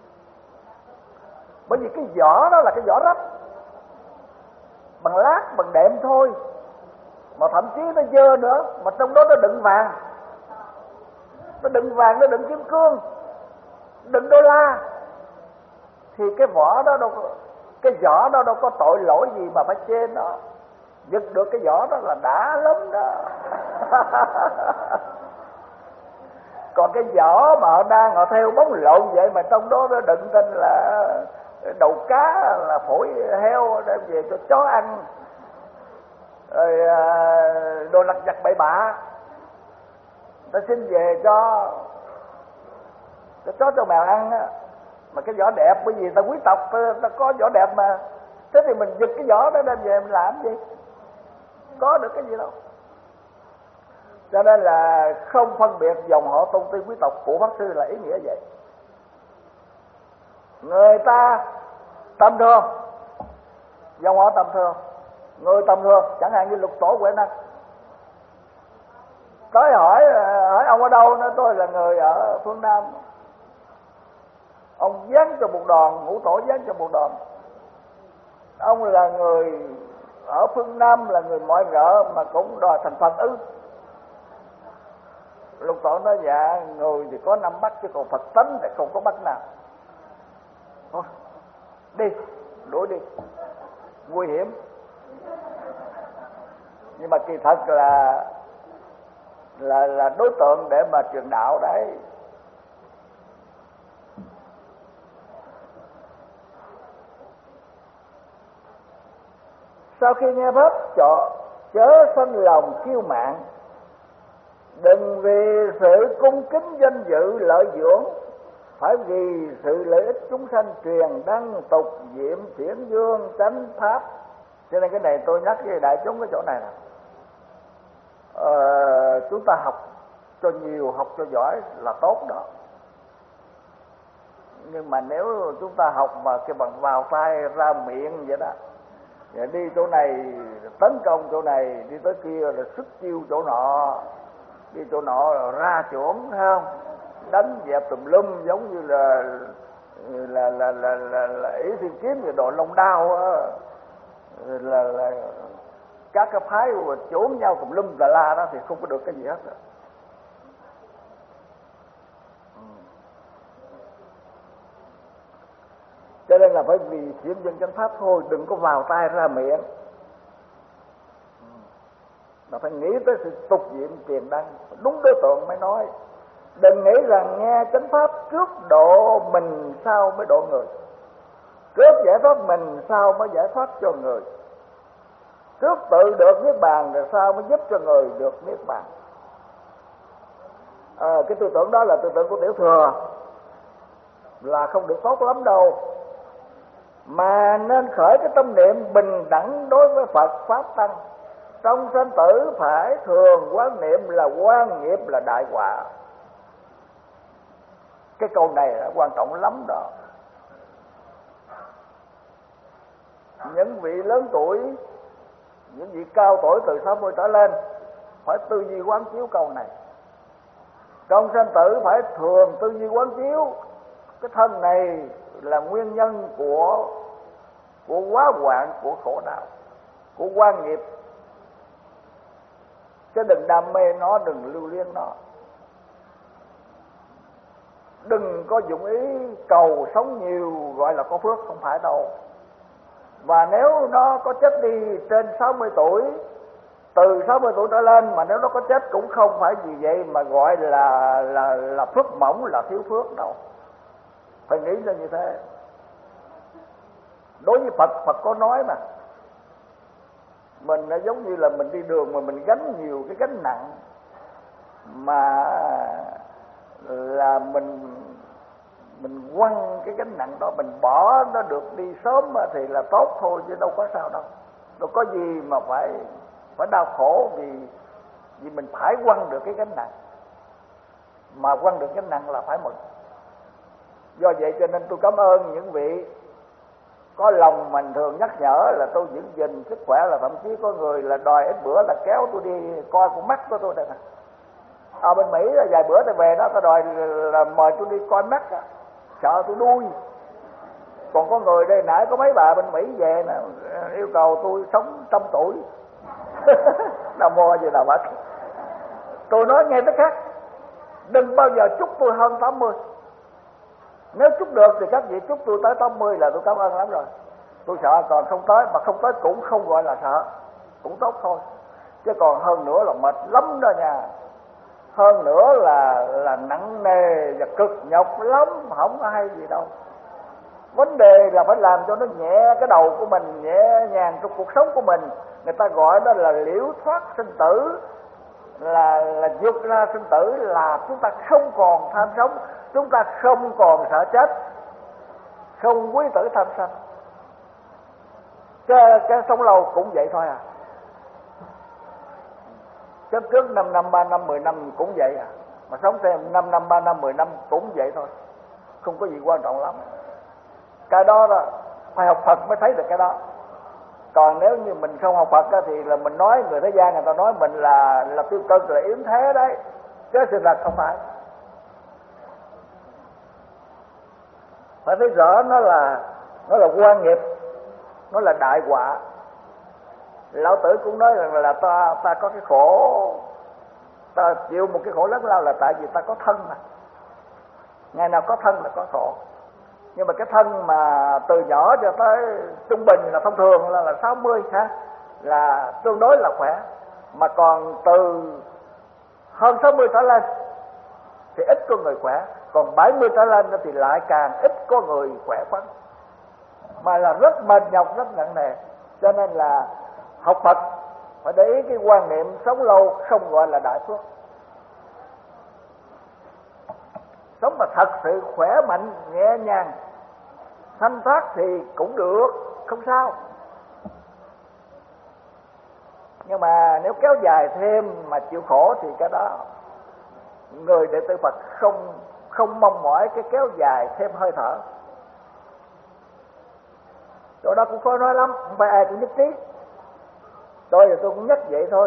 Bởi vì cái vỏ đó là cái vỏ rách, bằng lát, bằng đệm thôi, mà thậm chí nó dơ nữa, mà trong đó nó đựng vàng, nó đựng vàng, nó đựng kim cương, đựng đô la, thì cái vỏ đó đâu, cái vỏ đó đâu có tội lỗi gì mà phải chê nó. Giật được cái vỏ đó là đã lắm đó. Còn cái vỏ mà họ đang họ theo bóng lộn vậy, mà trong đó nó đựng tên là đầu cá, là phổi heo đem về cho chó ăn, rồi đồ lặt vặt bậy bạ ta xin về cho chó cho mèo ăn á. Mà cái vỏ đẹp, bởi vì ta quý tộc ta có vỏ đẹp mà. Thế thì mình giật cái vỏ đó đem về mình làm gì, có được cái gì đâu. Cho nên là không phân biệt dòng họ tôn ti quý tộc của pháp sư là ý nghĩa vậy. Người ta tầm thường, dòng họ tầm thường, người tầm thường, chẳng hạn như Lục Tổ Huệ Năng tới hỏi ông ở đâu, nói tôi là người ở phương Nam. Ông dán cho một đòn, Ngũ Tổ dán cho một đòn. Ông là người ở phương Nam, là người mọi rợ mà cũng đòi thành Phật ư? Lục Tổ nói dạ, người thì có 5 mắt chứ còn Phật tánh thì không có mắt nào. Thôi đi, đuổi đi, nguy hiểm. Nhưng mà kỳ thật là đối tượng để mà truyền đạo đấy. Sau khi nghe pháp chớ sanh lòng kiêu mạn, đừng vì sự cung kính danh dự lợi dưỡng, phải vì sự lợi ích chúng sanh truyền đăng tục diệm chuyển dương chánh pháp. Cho nên cái này tôi nhắc với đại chúng cái chỗ này nè, chúng ta học cho nhiều, học cho giỏi là tốt đó. Nhưng mà nếu chúng ta học mà cái bằng vào tay ra miệng vậy đó, rồi đi chỗ này tấn công chỗ này, đi tới kia là xuất chiêu chỗ nọ, đi chỗ nọ là ra chưởng, thấy không? Đánh dẹp tùm lum, giống như là Ý Thiên Kiếm và đội Long Đao á, là các cái phái mà trốn nhau tùm lum tà la đó thì không có được cái gì hết rồi. Cho nên là phải vì xiển dân chánh pháp thôi, đừng có vào tay ra miệng, mà phải nghĩ tới sự tục diệm truyền đăng, đúng đối tượng mới nói. Đừng nghĩ rằng nghe chánh pháp trước độ mình sao mới độ người, trước giải thoát mình sao mới giải thoát cho người, trước tự được niết bàn rồi sao mới giúp cho người được niết bàn. Cái tư tưởng đó là tư tưởng của tiểu thừa, là không được tốt lắm đâu. Mà nên khởi cái tâm niệm bình đẳng đối với Phật Pháp Tăng. Trong sanh tử phải thường quán niệm là quan nghiệp là đại họa. Cái câu này là quan trọng lắm đó. Những vị lớn tuổi, những vị cao tuổi từ 60 trở lên phải tư duy quán chiếu câu này. Trong sanh tử phải thường tư duy quán chiếu cái thân này là nguyên nhân của quá hoạn, của khổ đau, của quan nghiệp. Chứ đừng đam mê nó, đừng lưu luyến nó, đừng có dụng ý cầu sống nhiều gọi là có phước, không phải đâu. Và nếu nó có chết đi trên 60 tuổi, từ 60 tuổi trở lên, mà nếu nó có chết cũng không phải vì vậy mà gọi là phước mỏng, là thiếu phước đâu. Phải nghĩ ra như thế. Đối với Phật, Phật có nói mà, mình nó giống như là mình đi đường mà mình gánh nhiều cái gánh nặng, mà là mình quăng cái gánh nặng đó, mình bỏ nó được đi sớm thì là tốt thôi, chứ đâu có sao đâu. Đâu có gì mà phải đau khổ vì mình phải quăng được cái gánh nặng. Mà quăng được gánh nặng là phải mừng. Do vậy cho nên tôi cảm ơn những vị có lòng mình thường nhắc nhở là tôi giữ gìn sức khỏe, là thậm chí có người là đòi ít bữa là kéo tôi đi coi con mắt của tôi đây nè. Ở bên Mỹ là vài bữa tôi về đó, ta đòi là mời tôi đi coi mắt á, sợ tôi đuôi. Còn có người đây nãy có mấy bà bên Mỹ về nè, yêu cầu tôi sống 100 tuổi. Nam mô gì nào Phật. Tôi nói nghe tức khác, đừng bao giờ chúc tôi hơn 80. Nếu chúc được thì các vị chúc tôi tới 80 là tôi cảm ơn lắm rồi. Tôi sợ còn không tới, mà không tới cũng không gọi là sợ, cũng tốt thôi. Chứ còn hơn nữa là mệt lắm đó nha. Hơn nữa là nặng nề và cực nhọc lắm, không có hay gì đâu. Vấn đề là phải làm cho nó nhẹ cái đầu của mình, nhẹ nhàng trong cuộc sống của mình. Người ta gọi đó là liễu thoát sinh tử, là vượt ra sinh tử, là chúng ta không còn tham sống, chúng ta không còn sợ chết, không quý tử tham sanh. Cái sống lâu cũng vậy thôi à. Chết trước 5 năm, 3 năm, 10 năm cũng vậy à. Mà sống thêm 5 năm, 3 năm, 10 năm cũng vậy thôi. Không có gì quan trọng lắm. Cái đó đó phải học Phật mới thấy được cái đó. Còn nếu như mình không học Phật đó, thì là mình nói người thế gian người ta nói mình là tiêu cực, là yếm thế đấy. Chứ sự thật không phải. Phải thấy rõ nó là quan nghiệp, nó là đại họa. Lão Tử cũng nói rằng là ta có cái khổ, ta chịu một cái khổ lớn lao là tại vì ta có thân mà. Ngày nào có thân là có khổ. Nhưng mà cái thân mà từ nhỏ cho tới trung bình là thông thường là 60 ha, là tương đối là khỏe. Mà còn từ hơn 60 trở lên thì ít có người khỏe, còn 70 trở lên thì lại càng ít có người khỏe khoắn, mà là rất mệt nhọc, rất nặng nề. Cho nên là học Phật phải để ý cái quan niệm sống lâu không gọi là đại phước. Sống mà thật sự khỏe mạnh, nhẹ nhàng, thanh thoát thì cũng được, không sao. Nhưng mà nếu kéo dài thêm mà chịu khổ thì cái đó người đệ tử Phật không mong mỏi cái kéo dài thêm hơi thở. Chỗ đó cũng khó nói lắm, không phải ai cũng nhất trí. Tôi thì tôi cũng nhắc vậy thôi.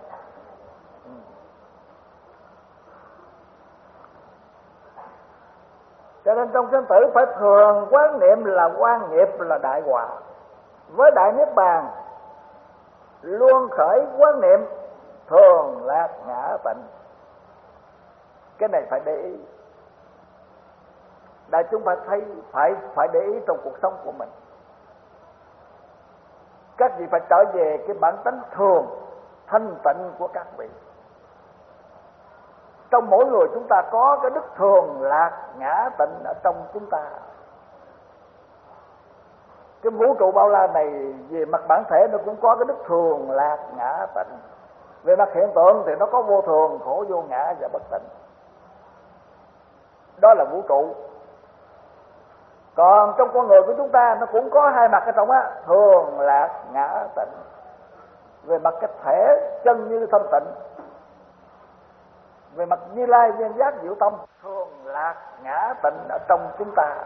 Cho nên trong sinh tử phải thường quán niệm là quan nghiệp là đại họa. Với đại niết bàn luôn khởi quán niệm thường lạc ngã tịnh. Cái này phải để ý. Đại chúng phải để ý trong cuộc sống của mình. Các vị phải trở về cái bản tánh thường thanh tịnh của các vị. Trong mỗi người chúng ta có cái đức thường lạc ngã tịnh ở trong chúng ta. Cái vũ trụ bao la này về mặt bản thể nó cũng có cái đức thường lạc ngã tịnh. Về mặt hiện tượng thì nó có vô thường, khổ, vô ngã và bất tịnh. Đó là vũ trụ. Còn trong con người của chúng ta nó cũng có hai mặt ở trong á, thường lạc ngã tịnh. Về mặt cái thể chân như thanh tịnh, về mặt Như Lai viên giác diệu tâm thường lạc ngã tịnh ở trong chúng ta.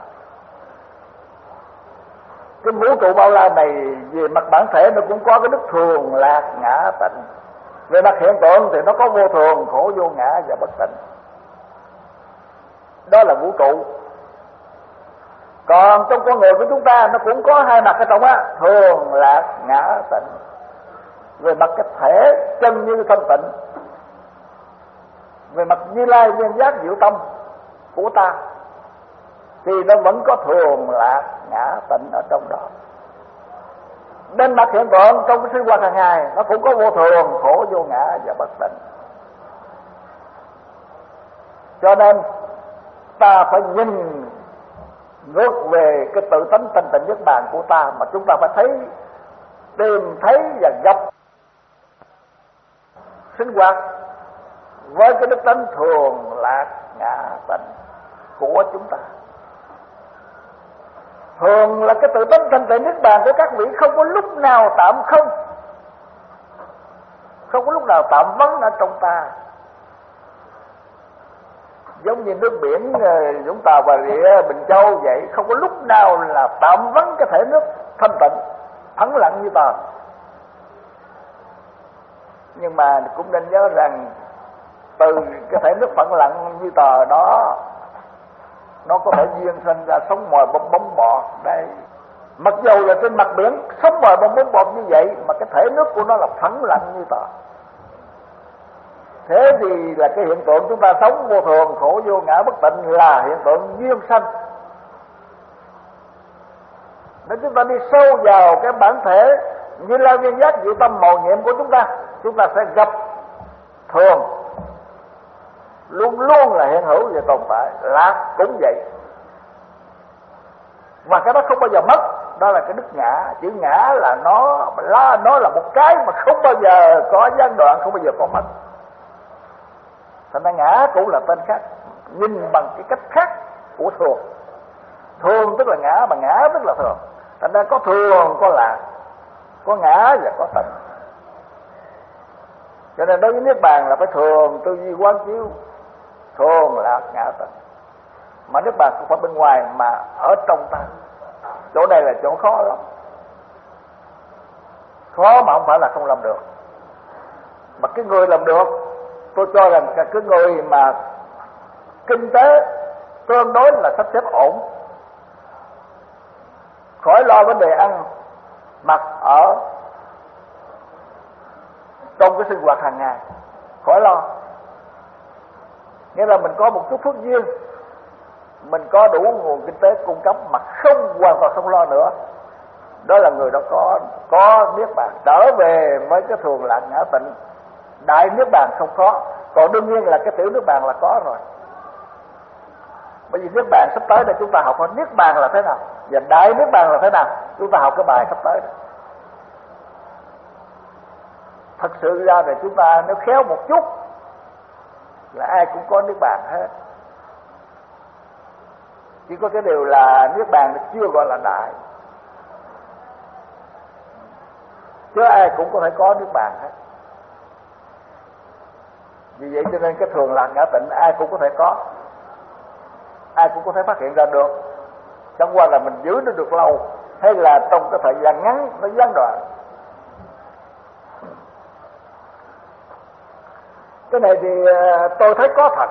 Cái vũ trụ bao la này về mặt bản thể nó cũng có cái đức thường lạc ngã tịnh. Về mặt hiện tượng thì nó có vô thường, khổ, vô ngã và bất tịnh. Đó là vũ trụ. Còn trong con người của chúng ta nó cũng có hai mặt ở trong á, thường lạc ngã tịnh. Về mặt cái thể chân như thanh tịnh, về mặt Như Lai viên giác diệu tâm của ta thì nó vẫn có thường lạc ngã tịnh ở trong đó. Bên mặt hiện tượng trong cái sinh hoạt hàng ngày nó cũng có vô thường, khổ, vô ngã và bất tịnh. Cho nên ta phải nhìn ngược về cái tự tánh thanh tịnh niết bàn của ta, mà chúng ta phải tìm thấy và gặp sinh hoạt với cái đức tánh thường lạc ngã tịnh của chúng ta. Thường là cái tự tánh thanh tịnh niết bàn của các vị không có lúc nào tạm không, không có lúc nào tạm vắng ở trong ta. Giống như nước biển Vũng Tàu, Bà Rịa, Bình Châu vậy, không có lúc nào là tạm vắng cái thể nước thanh tịnh phẳng lặng như tờ. Nhưng mà cũng nên nhớ rằng từ cái thể nước phẳng lặng như tờ đó, nó có thể duyên sinh ra sóng mồi bong bóng bọt đây. Mặc dù là trên mặt biển sóng mồi bong bóng bọt như vậy, mà cái thể nước của nó là phẳng lặng như tờ. Thế thì là cái hiện tượng chúng ta sống vô thường, khổ vô ngã bất tịnh là hiện tượng duyên sanh. Nếu chúng ta đi sâu vào cái bản thể Như Lai Viên Giác Diệu Tâm màu nhiệm của chúng ta sẽ gặp thường luôn luôn là hiện hữu và tồn tại. Lạc cũng vậy, và cái đó không bao giờ mất. Đó là cái đức ngã. Chữ ngã là nó là một cái mà không bao giờ có gián đoạn, không bao giờ có mất. Thành ra ngã cũng là tên khác, nhìn bằng cái cách khác của thường. Thường tức là ngã, mà ngã tức là thường. Thành ra có thường, có lạc, có ngã và có tịnh. Cho nên đối với niết bàn là phải thường tư duy quán chiếu thường lạc ngã tịnh. Mà niết bàn không phải bên ngoài mà ở trong ta. Chỗ này là chỗ khó lắm. Khó mà không phải là không làm được. Mà cái người làm được, tôi cho rằng cái người mà kinh tế tương đối là sắp xếp ổn, khỏi lo vấn đề ăn mặc ở trong cái sinh hoạt hàng ngày, khỏi lo. Nghĩa là mình có một chút phước duyên, mình có đủ nguồn kinh tế cung cấp mà hoàn toàn không lo nữa. Đó là người đó có niết bàn, trở về với cái thường lạc ngã tịnh. Đại niết bàn không có, còn đương nhiên là cái tiểu niết bàn là có rồi. Bởi vì niết bàn sắp tới đây chúng ta học hỏi niết bàn là thế nào và đại niết bàn là thế nào, chúng ta học cái bài sắp tới đó. Thật sự ra thì chúng ta nếu khéo một chút là ai cũng có niết bàn hết. Chỉ có cái điều là niết bàn chưa gọi là đại, chứ ai cũng có thể có niết bàn hết. Vì vậy cho nên cái thường lạc ngã tịnh ai cũng có thể có, ai cũng có thể phát hiện ra được. Chẳng qua là mình giữ nó được lâu hay là trong cái thời gian ngắn nó gián đoạn. Cái này thì tôi thấy có thật.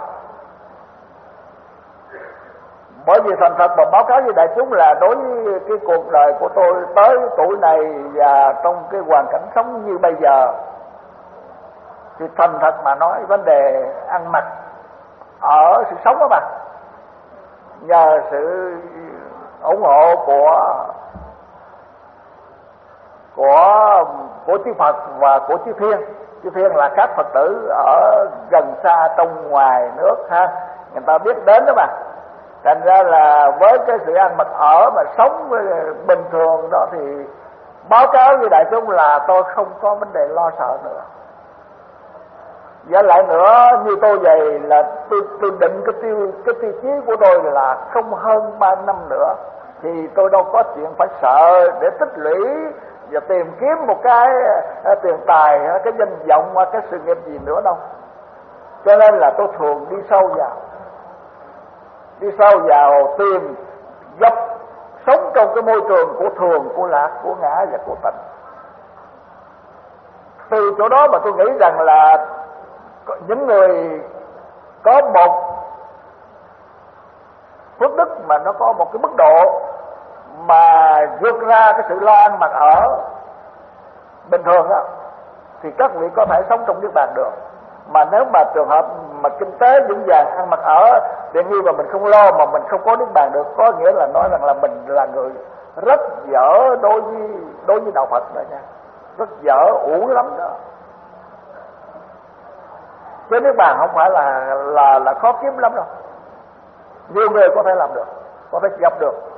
Bởi vì thành thật mà báo cáo với đại chúng là đối với cái cuộc đời của tôi tới tuổi này và trong cái hoàn cảnh sống như bây giờ, thì thành thật mà nói vấn đề ăn mặc ở sự sống đó mà, nhờ sự ủng hộ của chư Phật và của chư Thiên. Chư Thiên là các Phật tử ở gần xa trong ngoài nước ha, người ta biết đến đó mà. Thành ra là với cái sự ăn mặc ở mà sống bình thường đó thì báo cáo với đại chúng là tôi không có vấn đề lo sợ nữa. Và lại nữa, như tôi vậy là tôi định cái tiêu chí của tôi là không hơn 3 năm nữa thì tôi đâu có chuyện phải sợ để tích lũy và tìm kiếm một cái tiền tài, cái danh vọng, cái sự nghiệp gì nữa đâu. Cho nên là tôi thường đi sâu vào tìm dập sống trong cái môi trường của thường, của lạc, của ngã và của tịnh. Từ chỗ đó mà tôi nghĩ rằng là những người có một phước đức mà nó có một cái mức độ mà vượt ra cái sự lo ăn mặc ở bình thường đó, thì các vị có thể sống trong niết bàn được. Mà nếu mà trường hợp mà kinh tế vững vàng, ăn mặc ở tiện nghi mà mình không lo, mà mình không có niết bàn được, có nghĩa là nói rằng là mình là người rất dở đối với đạo Phật rồi nha, rất dở, uổng lắm đó. Chứ niết bàn không phải là khó kiếm lắm đâu. Nhiều người có thể làm được, có thể gặp được.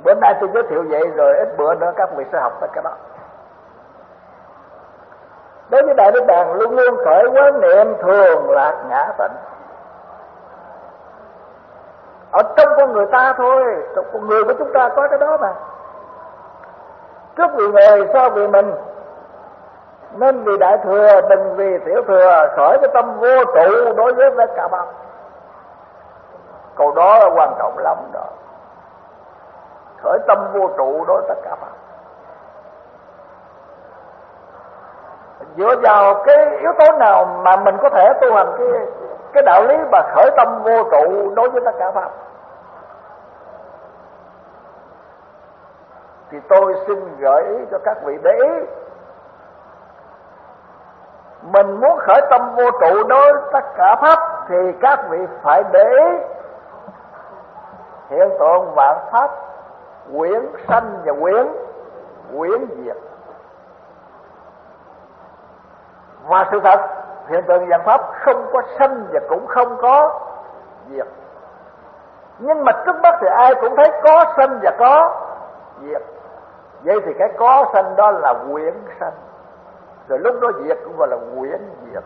Bữa nay tôi giới thiệu vậy rồi ít bữa nữa các vị sẽ học tới cái đó. Đối với Đại Niết Bàn luôn luôn khởi quán niệm thường lạc ngã tịnh. Ở trong con người ta thôi, trong con người của chúng ta có cái đó mà. Trước vì người, sau vì mình. Nên vì Đại Thừa, đừng vì Tiểu Thừa, khởi cái tâm vô trụ đối với tất cả pháp. Câu đó là quan trọng lắm đó. Khởi tâm vô trụ đối với tất cả pháp. Dựa vào cái yếu tố nào mà mình có thể tu hành cái đạo lý mà khởi tâm vô trụ đối với tất cả pháp? Thì tôi xin gợi ý cho các vị để ý. Mình muốn khởi tâm vô trụ đối với tất cả pháp thì các vị phải để ý hiện tượng vạn pháp quyển sanh và quyển diệt. Và sự thật hiện tượng vạn pháp không có sanh và cũng không có diệt. Nhưng mà trước mắt thì ai cũng thấy có sanh và có diệt. Vậy thì cái có sanh đó là quyển sanh, rồi lúc đó diệt cũng gọi là quyển diệt.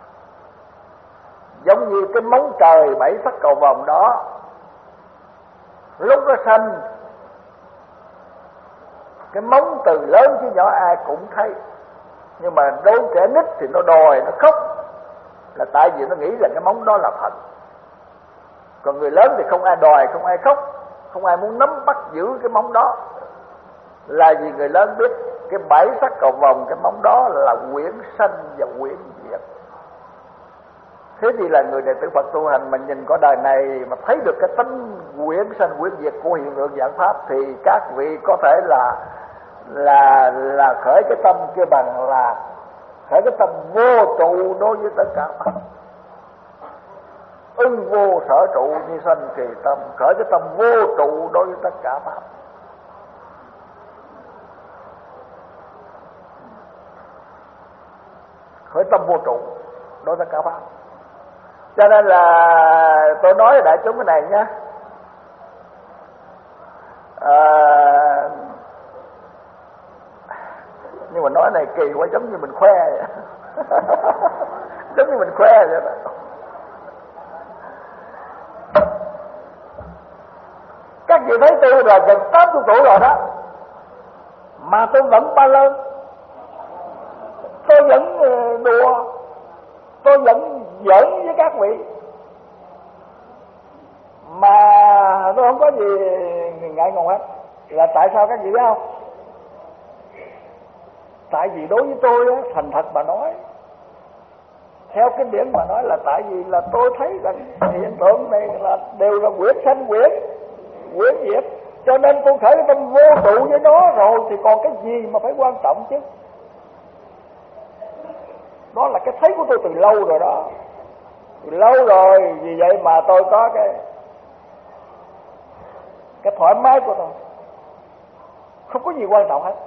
Giống như cái móng trời 7 sắc cầu vồng đó, lúc nó sanh, cái móng từ lớn chứ nhỏ ai cũng thấy. Nhưng mà đối trẻ nít thì nó đòi, nó khóc, là tại vì nó nghĩ là cái móng đó là thật. Còn người lớn thì không ai đòi, không ai khóc, không ai muốn nắm bắt giữ cái móng đó. Là vì người lớn biết cái 7 sắc cầu vồng, cái móng đó là quyển sanh và quyển diệt. Thế thì là người đệ tử Phật tu hành mà nhìn có đời này mà thấy được cái tánh quyển sanh quyển diệt của hiện tượng vạn pháp thì các vị có thể là khởi cái tâm kia bằng là khởi cái tâm vô trụ đối với tất cả pháp. Ưng vô sở trụ như sanh kỳ tâm, khởi cái tâm vô trụ đối với tất cả pháp. Khởi tâm vô trụ đối với tất cả pháp. Cho nên là tôi nói đại chúng cái này nhé. Nhưng mà nói này kỳ quá, giống như mình khoe vậy. Giống như mình khoe vậy đó. Các vị thấy tôi là gần 80 tuổi rồi đó, mà tôi vẫn ba lơn, tôi vẫn đùa, tôi vẫn giỡn với các vị, mà tôi không có gì ngại ngùng hết. Là tại sao các vị biết không? Tại vì đối với tôi á, thành thật mà nói, theo kinh điển mà nói là tại vì là tôi thấy rằng hiện tượng này là đều là quyển sanh quyển diệt, cho nên tôi khởi cái tâm vô trụ với nó rồi thì còn cái gì mà phải quan trọng chứ. Đó là cái thấy của tôi từ lâu rồi đó, từ lâu rồi. Vì vậy mà tôi có cái thoải mái của tôi, không có gì quan trọng hết.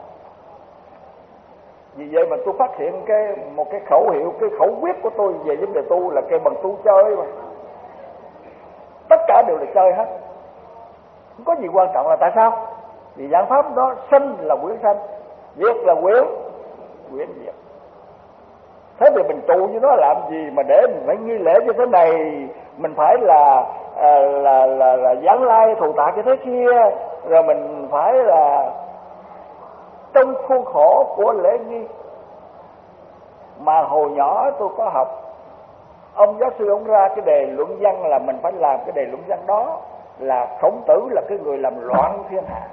Vì vậy mà tôi phát hiện một cái khẩu hiệu, cái khẩu quyết của tôi về vấn đề tu là kêu bằng tu chơi mà. Tất cả đều là chơi hết, không có gì quan trọng. Là tại sao? Vì vạn pháp đó sanh là quyển sanh, diệt là quyển diệt. Thế thì mình trụ với nó làm gì mà để mình phải nghi lễ như thế này, mình phải là giảng lai thù tạ cái thế kia, rồi mình phải là trong khuôn khổ của lễ nghi. Mà hồi nhỏ tôi có học, ông giáo sư ông ra cái đề luận văn là mình phải làm cái đề luận văn đó là Khổng Tử là cái người làm loạn thiên hạ.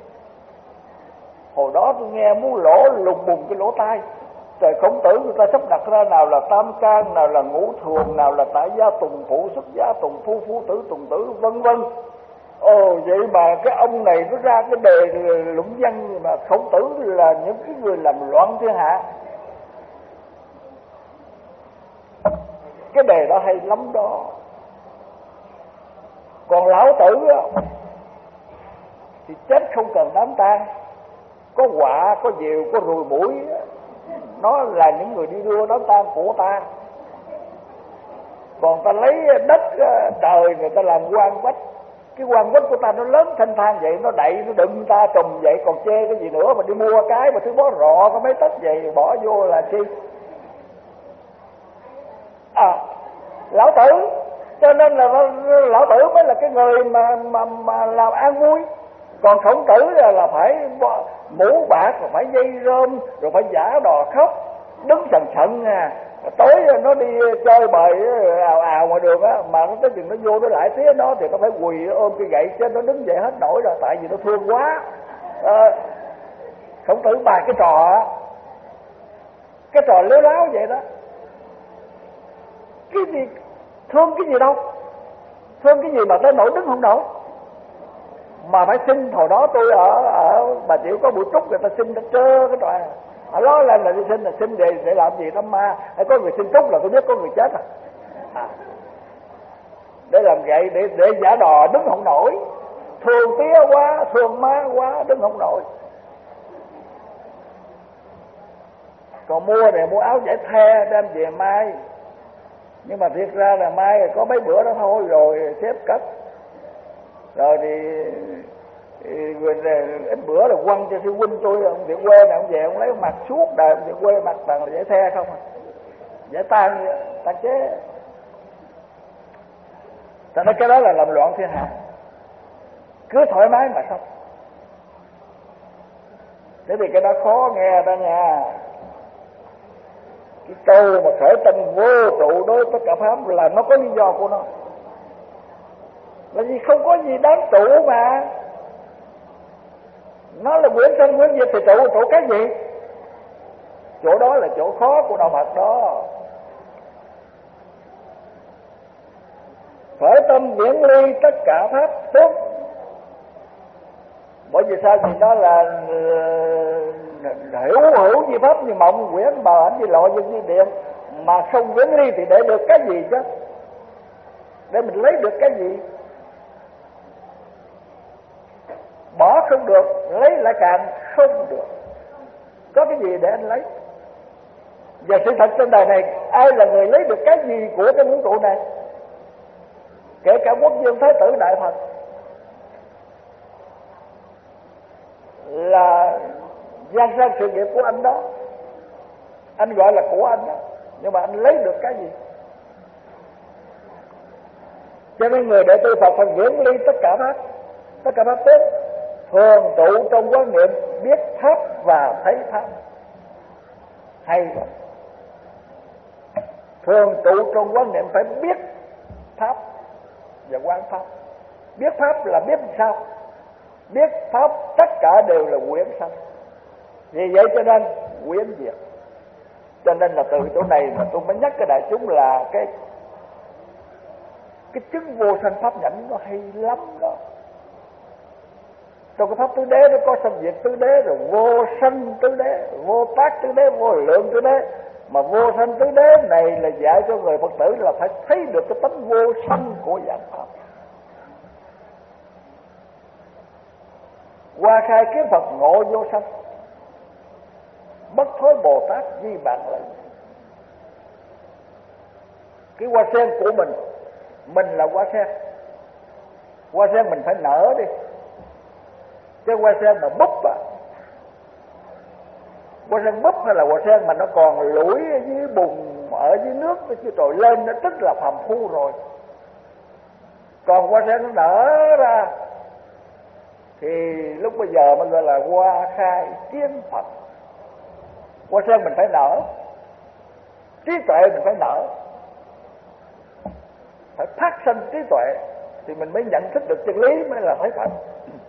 Hồi đó tôi nghe muốn lỗ lùng bùng cái lỗ tai. Trời, Khổng Tử người ta sắp đặt ra nào là tam can, nào là ngũ thường, nào là tại gia tùng phụ, xuất gia tùng phu, phu tử tùng tử, vân vân. Ồ, vậy mà cái ông này nó ra cái đề luận văn mà Khổng Tử là những cái người làm loạn thiên hạ. Cái đề đó hay lắm đó. Còn Lão Tử thì chết không cần đám tang, có quạ, có diều, có ruồi muỗi, nó là những người đi đưa đám tang của ta. Còn ta lấy đất trời người ta làm quan quách, Cái quan quýt của ta nó lớn thanh thang vậy, nó đậy nó đựng ta trùm vậy, còn chê cái gì nữa. Mà đi mua cái mà thứ bó rọ có mấy tấc vậy bỏ vô là chi? Lão tử. Cho nên là lão tử mới là cái người mà làm an vui. Còn Khổng Tử là phải mũ bạc, rồi phải dây rơm, rồi phải giả đò khóc, đứng sần sần tối nó đi chơi bời ào ào ngoài đường á, mà nó tới chừng nó vô nó lại phía nó thì nó phải quỳ ôm cái gậy trên, nó đứng dậy hết nổi rồi, tại vì nó thương quá. Khổng Tử bài cái trò lếu láo vậy đó. Cái gì thương cái gì đâu, thương cái gì mà tới nổi đứng không nổi. Mà phải xin, hồi đó tôi ở Bà Triệu có buổi trúc người ta xin, ta trơ cái trò ở đó lên là đi xin, là xin để làm gì đám ma. Hay có người xin trúc là tôi biết có người chết để làm vậy, để giả đò đứng không nổi, thương tía quá, thương má quá, đứng không nổi. Còn mua áo giải the đem về may, nhưng mà thiệt ra là may có mấy bữa đó thôi rồi xếp cất, rồi thì ít bữa là quăng cho sư huynh tôi, ông về quê này ông về ông lấy mặt suốt đời, ông về quê mặt toàn là giải the không giải tan chế. Cho nên cái đó là làm loạn thiên hạ, cứ thoải mái mà xong. Thế thì cái đó khó nghe đó nha. Cái câu mà khởi tâm vô trụ đối tất cả pháp là nó có lý do của nó, là vì không có gì đáng trụ mà. Nó là quyển sanh quyển diệt thì trụ cái gì? Chỗ đó là chỗ khó của đạo Phật đó. Khởi tâm viễn ly tất cả pháp xúc. Bởi vì sao? Vì nó là hữu như pháp như mộng, quyển bờ ảnh như lộ như điện. Mà không viễn ly thì để được cái gì chứ? Để mình lấy được cái gì? Bỏ không được, lấy lại càng không được. Có cái gì để anh lấy? Và sự thật trên đời này, ai là người lấy được cái gì của cái vũ trụ này? Kể cả Quốc vương Thái tử Đại Phật là gian sang sự nghiệp của anh đó, anh gọi là của anh đó, nhưng mà anh lấy được cái gì? Cho nên người đệ tử Phật phải viễn ly tất cả pháp tốt, thường trụ trong quán niệm biết pháp và thấy pháp. Hay rồi. Thường trụ trong quán niệm phải biết pháp và quán pháp. Biết pháp là biết sao? Biết pháp tất cả đều là quyển sanh. Vì vậy cho nên quyển diệt. Cho nên là từ chỗ này mà tôi mới nhắc cái đại chúng là cái chứng vô sanh pháp nhẫn nó hay lắm đó. Trong cái pháp tứ đế nó có sanh diệt tứ đế, rồi vô sanh tứ đế, vô tác tứ đế, vô lượng tứ đế. Mà vô sanh tứ đế này là dạy cho người Phật tử là phải thấy được cái tánh vô sanh của dạng pháp. Qua khai kiến Phật ngộ vô sanh, bất thối Bồ Tát di bạn lợi. Cái hoa sen của mình là hoa sen. Hoa sen mình phải nở đi. Cái hoa sen mà búp hoa sen búp hay là hoa sen mà nó còn lủi ở dưới bùn, ở dưới nước nó chưa trồi lên, nó tức là phàm phu rồi. Còn hoa sen nó nở ra thì lúc bây giờ mới gọi là hoa khai kiến Phật. Hoa sen mình phải nở, trí tuệ mình phải nở, phải phát sinh trí tuệ thì mình mới nhận thức được chân lý, mới là thấy Phật.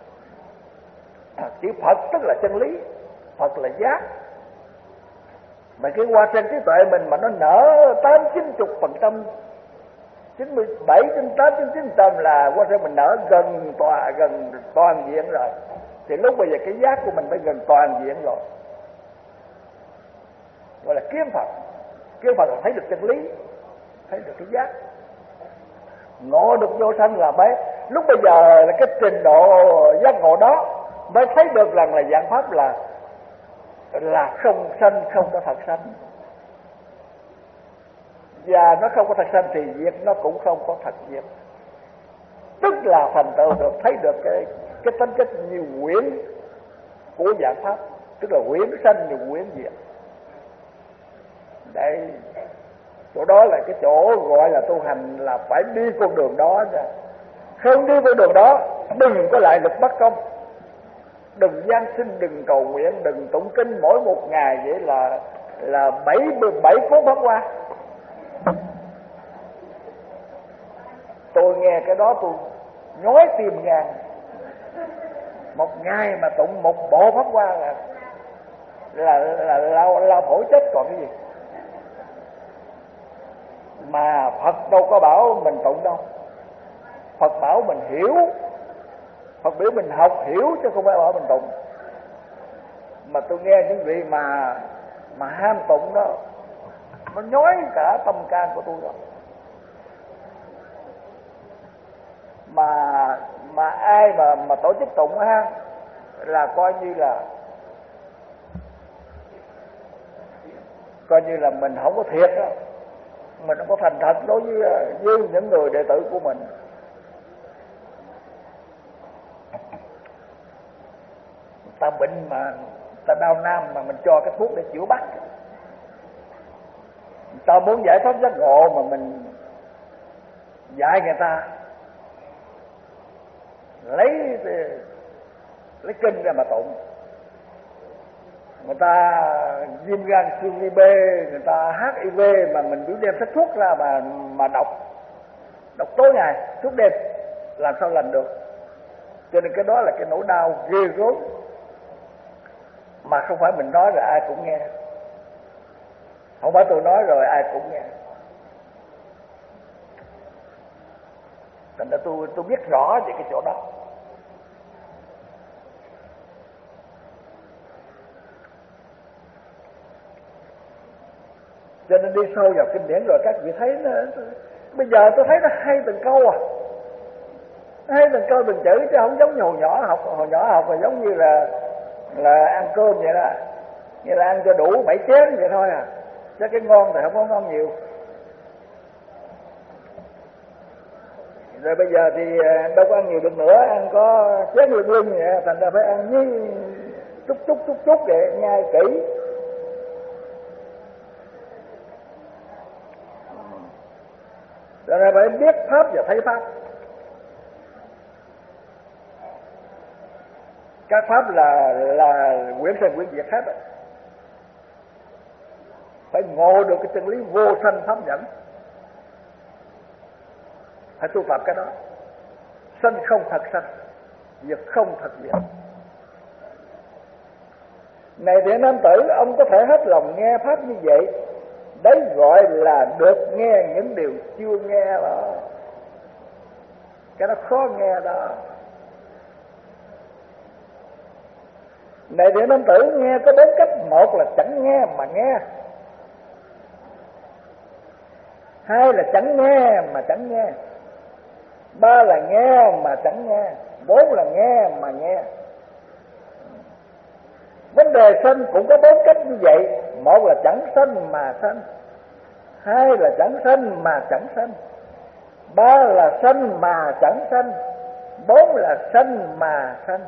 Chữ Phật tức là chân lý, Phật là giác. Mà cái hoa sen trí tuệ mình mà nó nở 80-90%, 97, 98, 99% là hoa sen mình nở gần toàn diện rồi. Thì lúc bây giờ cái giác của mình phải gần toàn diện rồi, gọi là kiến Phật. Kiến Phật là thấy được chân lý, thấy được cái giác, ngộ được vô sanh là mấy. Lúc bây giờ là cái trình độ giác ngộ đó mới thấy được rằng là dạng pháp là không sanh, không có thật sanh. Và nó không có thật sanh thì diệt nó cũng không có thật diệt. tức là thành tựu được, thấy được cái tính chất như quyển của dạng pháp, tức là quyển sanh như quyển diệt. Đây, chỗ đó là cái chỗ gọi là tu hành, là phải đi con đường đó nha. Không đi con đường đó đừng có lại lực bất công, đừng gian sinh, đừng cầu nguyện, đừng tụng kinh mỗi một ngày vậy là 7 cuốn Pháp Hoa. Tôi nghe cái đó tôi nhói tim gan. Một ngày mà tụng một bộ Pháp Hoa là lao phổi chết còn cái gì. Mà Phật đâu có bảo mình tụng đâu. Phật bảo mình hiểu, Phật biểu mình học hiểu chứ không phải bảo mình tụng. Mà tôi nghe những vị mà ham tụng đó, nó nhói cả tâm can của tôi rồi. Mà ai mà tổ chức tụng ha, là coi như là mình không có thiệt đó, mình không có thành thật đối với những người đệ tử của mình. Ta bệnh mà ta đau nam mà mình cho cái thuốc để chữa bắt, ta muốn giải thoát giác ngộ mà mình dạy người ta lấy kinh ra mà tụng. Người ta viêm gan siêu vi B, người ta HIV mà mình cứ đem sách thuốc ra mà đọc tối ngày suốt đêm, làm sao lành được. Cho nên cái đó là cái nỗi đau ghê gớm, mà không phải mình nói rồi ai cũng nghe, không phải tôi nói rồi ai cũng nghe. Thành ra tôi biết rõ về cái chỗ đó. Cho nên đi sâu vào kinh điển rồi các vị thấy nó, bây giờ tôi thấy nó hay từng câu à, hay từng câu từng chữ, chứ không giống như hồi nhỏ học là giống như là ăn cơm vậy đó, như là ăn cho đủ 7 chén vậy thôi à, chứ cái ngon thì không có ngon nhiều. Rồi bây giờ thì đâu có ăn nhiều được nữa, ăn có chén lưng vậy, thành ra phải ăn như chút để nhai kỹ. Rồi phải biết pháp và thấy pháp. Các pháp là quyển sanh quyển diệt hết rồi. Phải ngộ được cái chân lý vô sanh pháp nhẫn, phải tu tập cái đó. Sanh không thật sanh, diệt không thật diệt. Này thiện nam tử, ông có thể hết lòng nghe pháp như vậy, đấy gọi là được nghe những điều chưa nghe đó. Cái nó khó nghe đó. Này thiện nam tử, nghe có 4 cách. Một là chẳng nghe mà nghe, 2 là chẳng nghe mà chẳng nghe, 3 là nghe mà chẳng nghe, 4 là nghe mà nghe. Vấn đề sanh cũng có 4 cách như vậy. Một là chẳng sanh mà sanh, 2 là chẳng sanh mà chẳng sanh, 3 là sanh mà chẳng sanh, 4 là sanh mà sanh.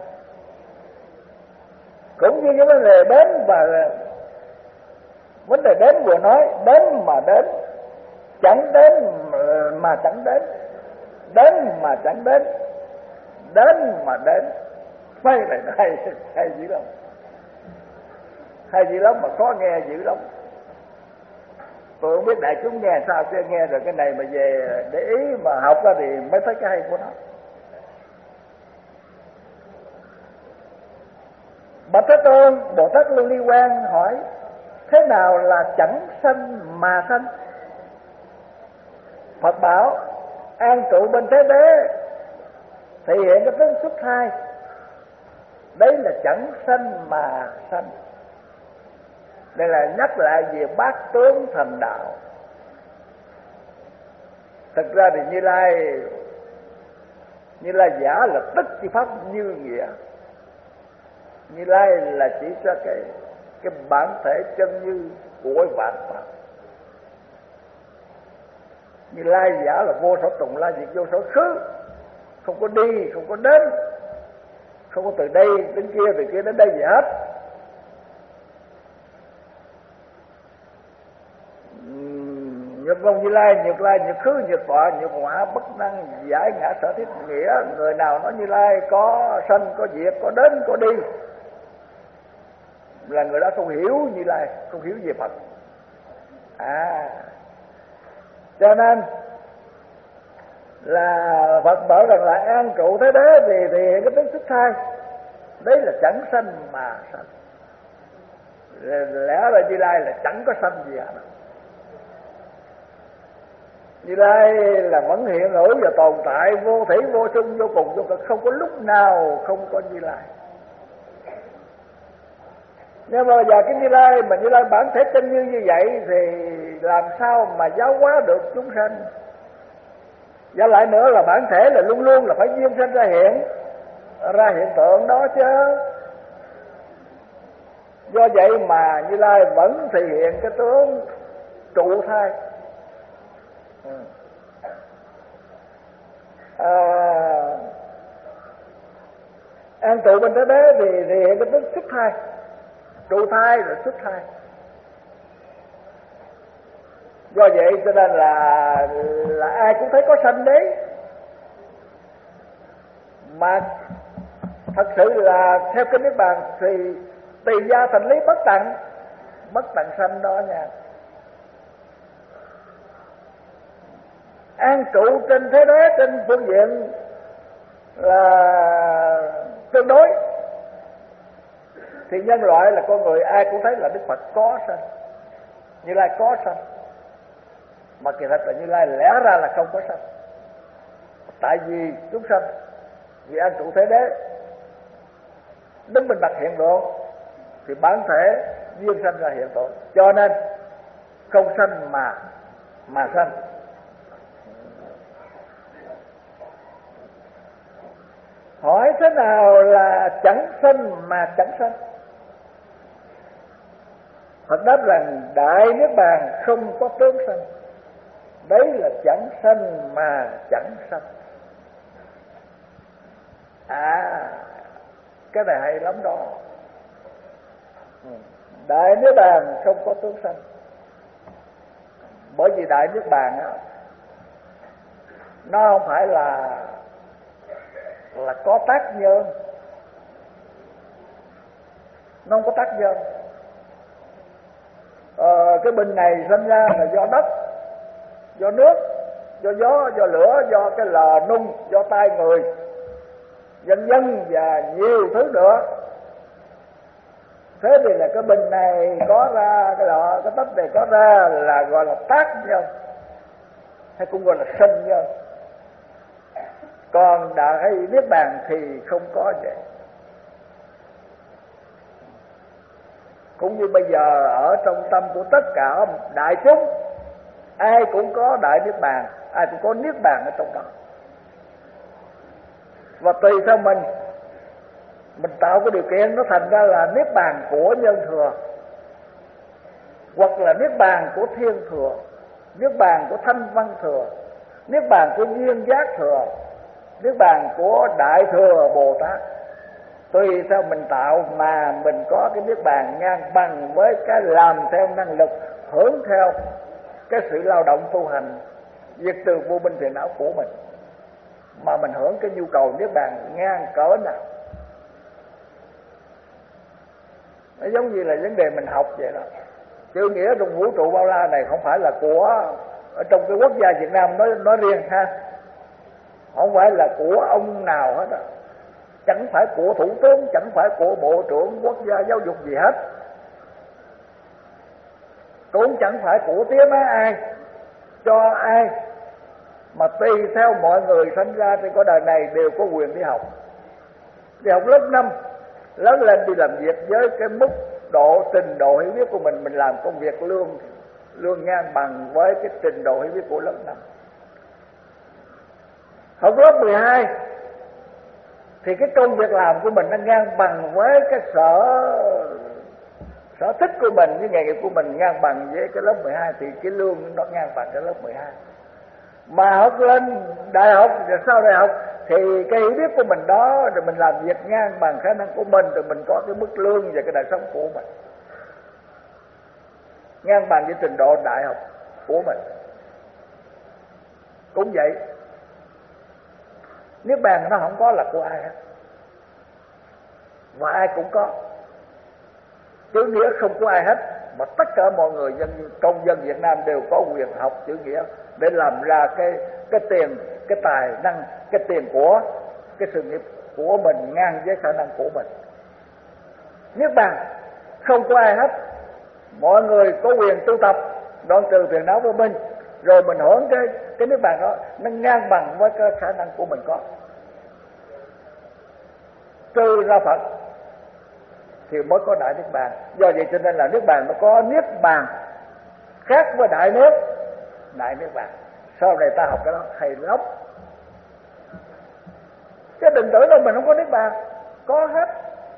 Cũng như cái vấn đề đến và vấn đề đến vừa nói, đến mà đến, chẳng đến mà chẳng đến, đến mà chẳng đến, đến mà đến. Mấy này nó hay dữ lắm, hay dữ lắm mà khó nghe dữ lắm. Tôi không biết đại chúng nghe sao, chứ nghe rồi cái này mà về để ý mà học ra thì mới thấy cái hay của nó. Bạch Thế Tôn, Bồ Tát Lưu Ly Quang hỏi: thế nào là chẳng sanh mà sanh? Phật bảo: an trụ bên thế đế, thể hiện cái tính xuất thai, đấy là chẳng sanh mà sanh. Đây là nhắc lại về bát tướng thành đạo. Thực ra thì Như Lai giả là tức chi pháp như nghĩa. Như Lai là chỉ cho cái bản thể chân như của vạn pháp. Như Lai giả là vô sở tùng la diệt vô sở khứ, không có đi, không có đến, không có từ đây đến kia, từ kia đến đây gì hết. Nhược Long Như Lai, nhược khứ, nhược tọa, nhược họa, bất năng, giải ngã sở thiết nghĩa. Người nào nói Như Lai có sanh, có diệt, có đến, có đi là người đó không hiểu Như Lai, không hiểu về Phật. Cho nên là Phật bảo rằng là an trụ thế đế thì cái tướng xuất thai, đấy là chẳng sanh mà sanh. Lẽ là Như Lai là chẳng có sanh gì hết. Như Lai là vẫn hiện hữu và tồn tại, vô thủy vô chung, vô cùng vô cực, không có lúc nào không có Như Lai. Nhưng mà giờ cái Như Lai mà Như Lai bản thể chân như vậy thì làm sao mà giáo hóa được chúng sanh? Và lại nữa là bản thể là luôn luôn là phải duyên sanh ra hiện tượng đó chứ. Do vậy mà Như Lai vẫn thể hiện cái tướng trụ thai. An trụ bên thế đế thì hiện cái tướng xuất thai, trụ thai rồi xuất thai. Do vậy cho nên là ai cũng thấy có sanh đấy, mà thật sự là theo kinh Niết Bàn thì tỳ gia thành lý bất tận sanh đó nha. An trụ trên thế đế trên phương diện là tương đối, thì nhân loại là con người ai cũng thấy là Đức Phật có sanh, Như Lai có sanh, mà kỳ thật là Như Lai lẽ ra là không có sanh. Tại vì chúng sanh, vì an trụ thế đế đứng bên bạch hiện tượng thì bản thể duyên sanh ra hiện tượng, cho nên không sanh mà sanh. Hỏi thế nào là chẳng sanh mà chẳng sanh? Phật đáp rằng Đại Niết Bàn không có tướng sanh, đấy là chẳng sanh mà chẳng sanh. Cái này hay lắm đó. Đại Niết Bàn không có tướng sanh, bởi vì Đại Niết Bàn á, nó không phải là có tác nhân, nó không có tác nhân. Cái bình này sinh ra là do đất, do nước, do gió, do lửa, do cái lò nung, do tay người, vân vân và nhiều thứ nữa. Thế thì là cái bình này có ra, cái lọ, cái tách này có ra là gọi là tác nhân, hay cũng gọi là sinh nhân. Còn Đại Niết Bàn thì không có vậy. Cũng như bây giờ ở trong tâm của tất cả đại chúng, ai cũng có Đại Niết Bàn, ai cũng có Niết Bàn ở trong đó. Và tùy theo mình tạo cái điều kiện nó thành ra là Niết Bàn của nhân thừa, hoặc là Niết Bàn của thiên thừa, Niết Bàn của thanh văn thừa, Niết Bàn của duyên giác thừa, Niết Bàn của Đại Thừa Bồ Tát. Tùy theo mình tạo mà mình có cái Niết Bàn ngang bằng với cái làm theo năng lực, hưởng theo cái sự lao động tu hành, diệt trừ vô minh phiền não của mình, mà mình hưởng cái nhu cầu Niết Bàn ngang cỡ nào. Nó giống như là vấn đề mình học vậy đó. Chữ nghĩa trong vũ trụ bao la này không phải là của ở trong cái quốc gia Việt Nam nói riêng ha, không phải là của ông nào hết á, chẳng phải của thủ tướng, chẳng phải của bộ trưởng quốc gia giáo dục gì hết, cũng chẳng phải của tía má ai, cho ai, mà tùy theo mọi người sinh ra trên cõi đời này đều có quyền đi học lớp 5, lớn lên đi làm việc với cái mức độ trình độ hiểu biết của mình làm công việc lương ngang bằng với cái trình độ hiểu biết của lớp 5. Học lớp 12 thì cái công việc làm của mình nó ngang bằng với cái sở thích của mình, với nghề nghiệp của mình ngang bằng với cái lớp 12, thì cái lương nó ngang bằng cái lớp 12. Mà học lên đại học rồi sau đại học Thì cái hiểu biết của mình đó, rồi mình làm việc ngang bằng khả năng của mình, rồi mình có cái mức lương và cái đời sống của mình ngang bằng với trình độ đại học của mình. Cũng vậy, niết bàn nó không có là của ai hết, và ai cũng có. Chữ nghĩa không của ai hết, mà tất cả mọi người công dân Việt Nam đều có quyền học chữ nghĩa để làm ra cái tiền, cái tài năng, cái tiền của cái sự nghiệp của mình ngang với khả năng của mình. Niết bàn không có ai hết, mọi người có quyền tu tập đoạn trừ phiền não vô minh, rồi mình hưởng cái niết bàn đó nó ngang bằng với cái khả năng của mình có. Trừ ra Phật thì mới có đại niết bàn. Do vậy cho nên là niết bàn nó có niết bàn khác với đại niết bàn. Sau này ta học cái đó hay lắm. Chứ đừng tưởng đâu mình không có niết bàn, có hết.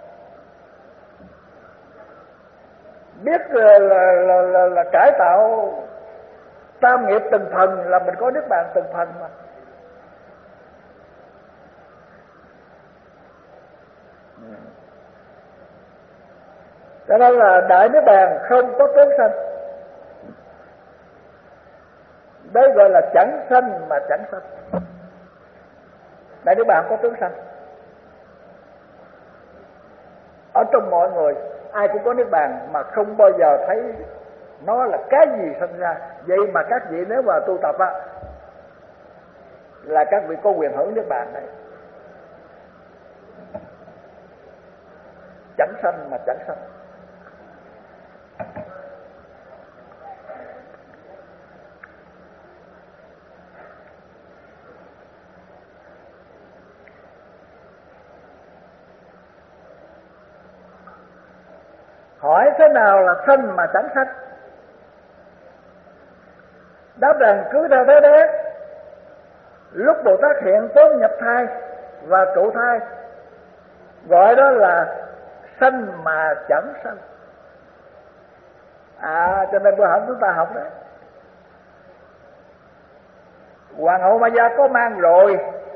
Biết là cải tạo tam nghiệp từng phần là mình có niết bàn từng phần mà. Cho nên là đại niết bàn không có tướng sanh. Đấy gọi là chẳng sanh mà chẳng sanh. Đại niết bàn không có tướng sanh. Ở trong mọi người ai cũng có niết bàn mà không bao giờ thấy nó là cái gì sinh ra. Vậy mà các vị nếu mà tu tập á, là các vị có quyền hưởng niết bàn đấy. Chẳng sanh mà chẳng sanh. Hỏi thế nào là sanh mà chẳng sanh? Đáp rằng cứ theo thế đấy. Lúc Bồ Tát hiện tướng nhập thai và trụ thai, gọi đó là sanh mà chẳng sanh. Cho nên bữa hổm chúng ta học đấy, Hoàng hậu Ma Gia có mang rồi,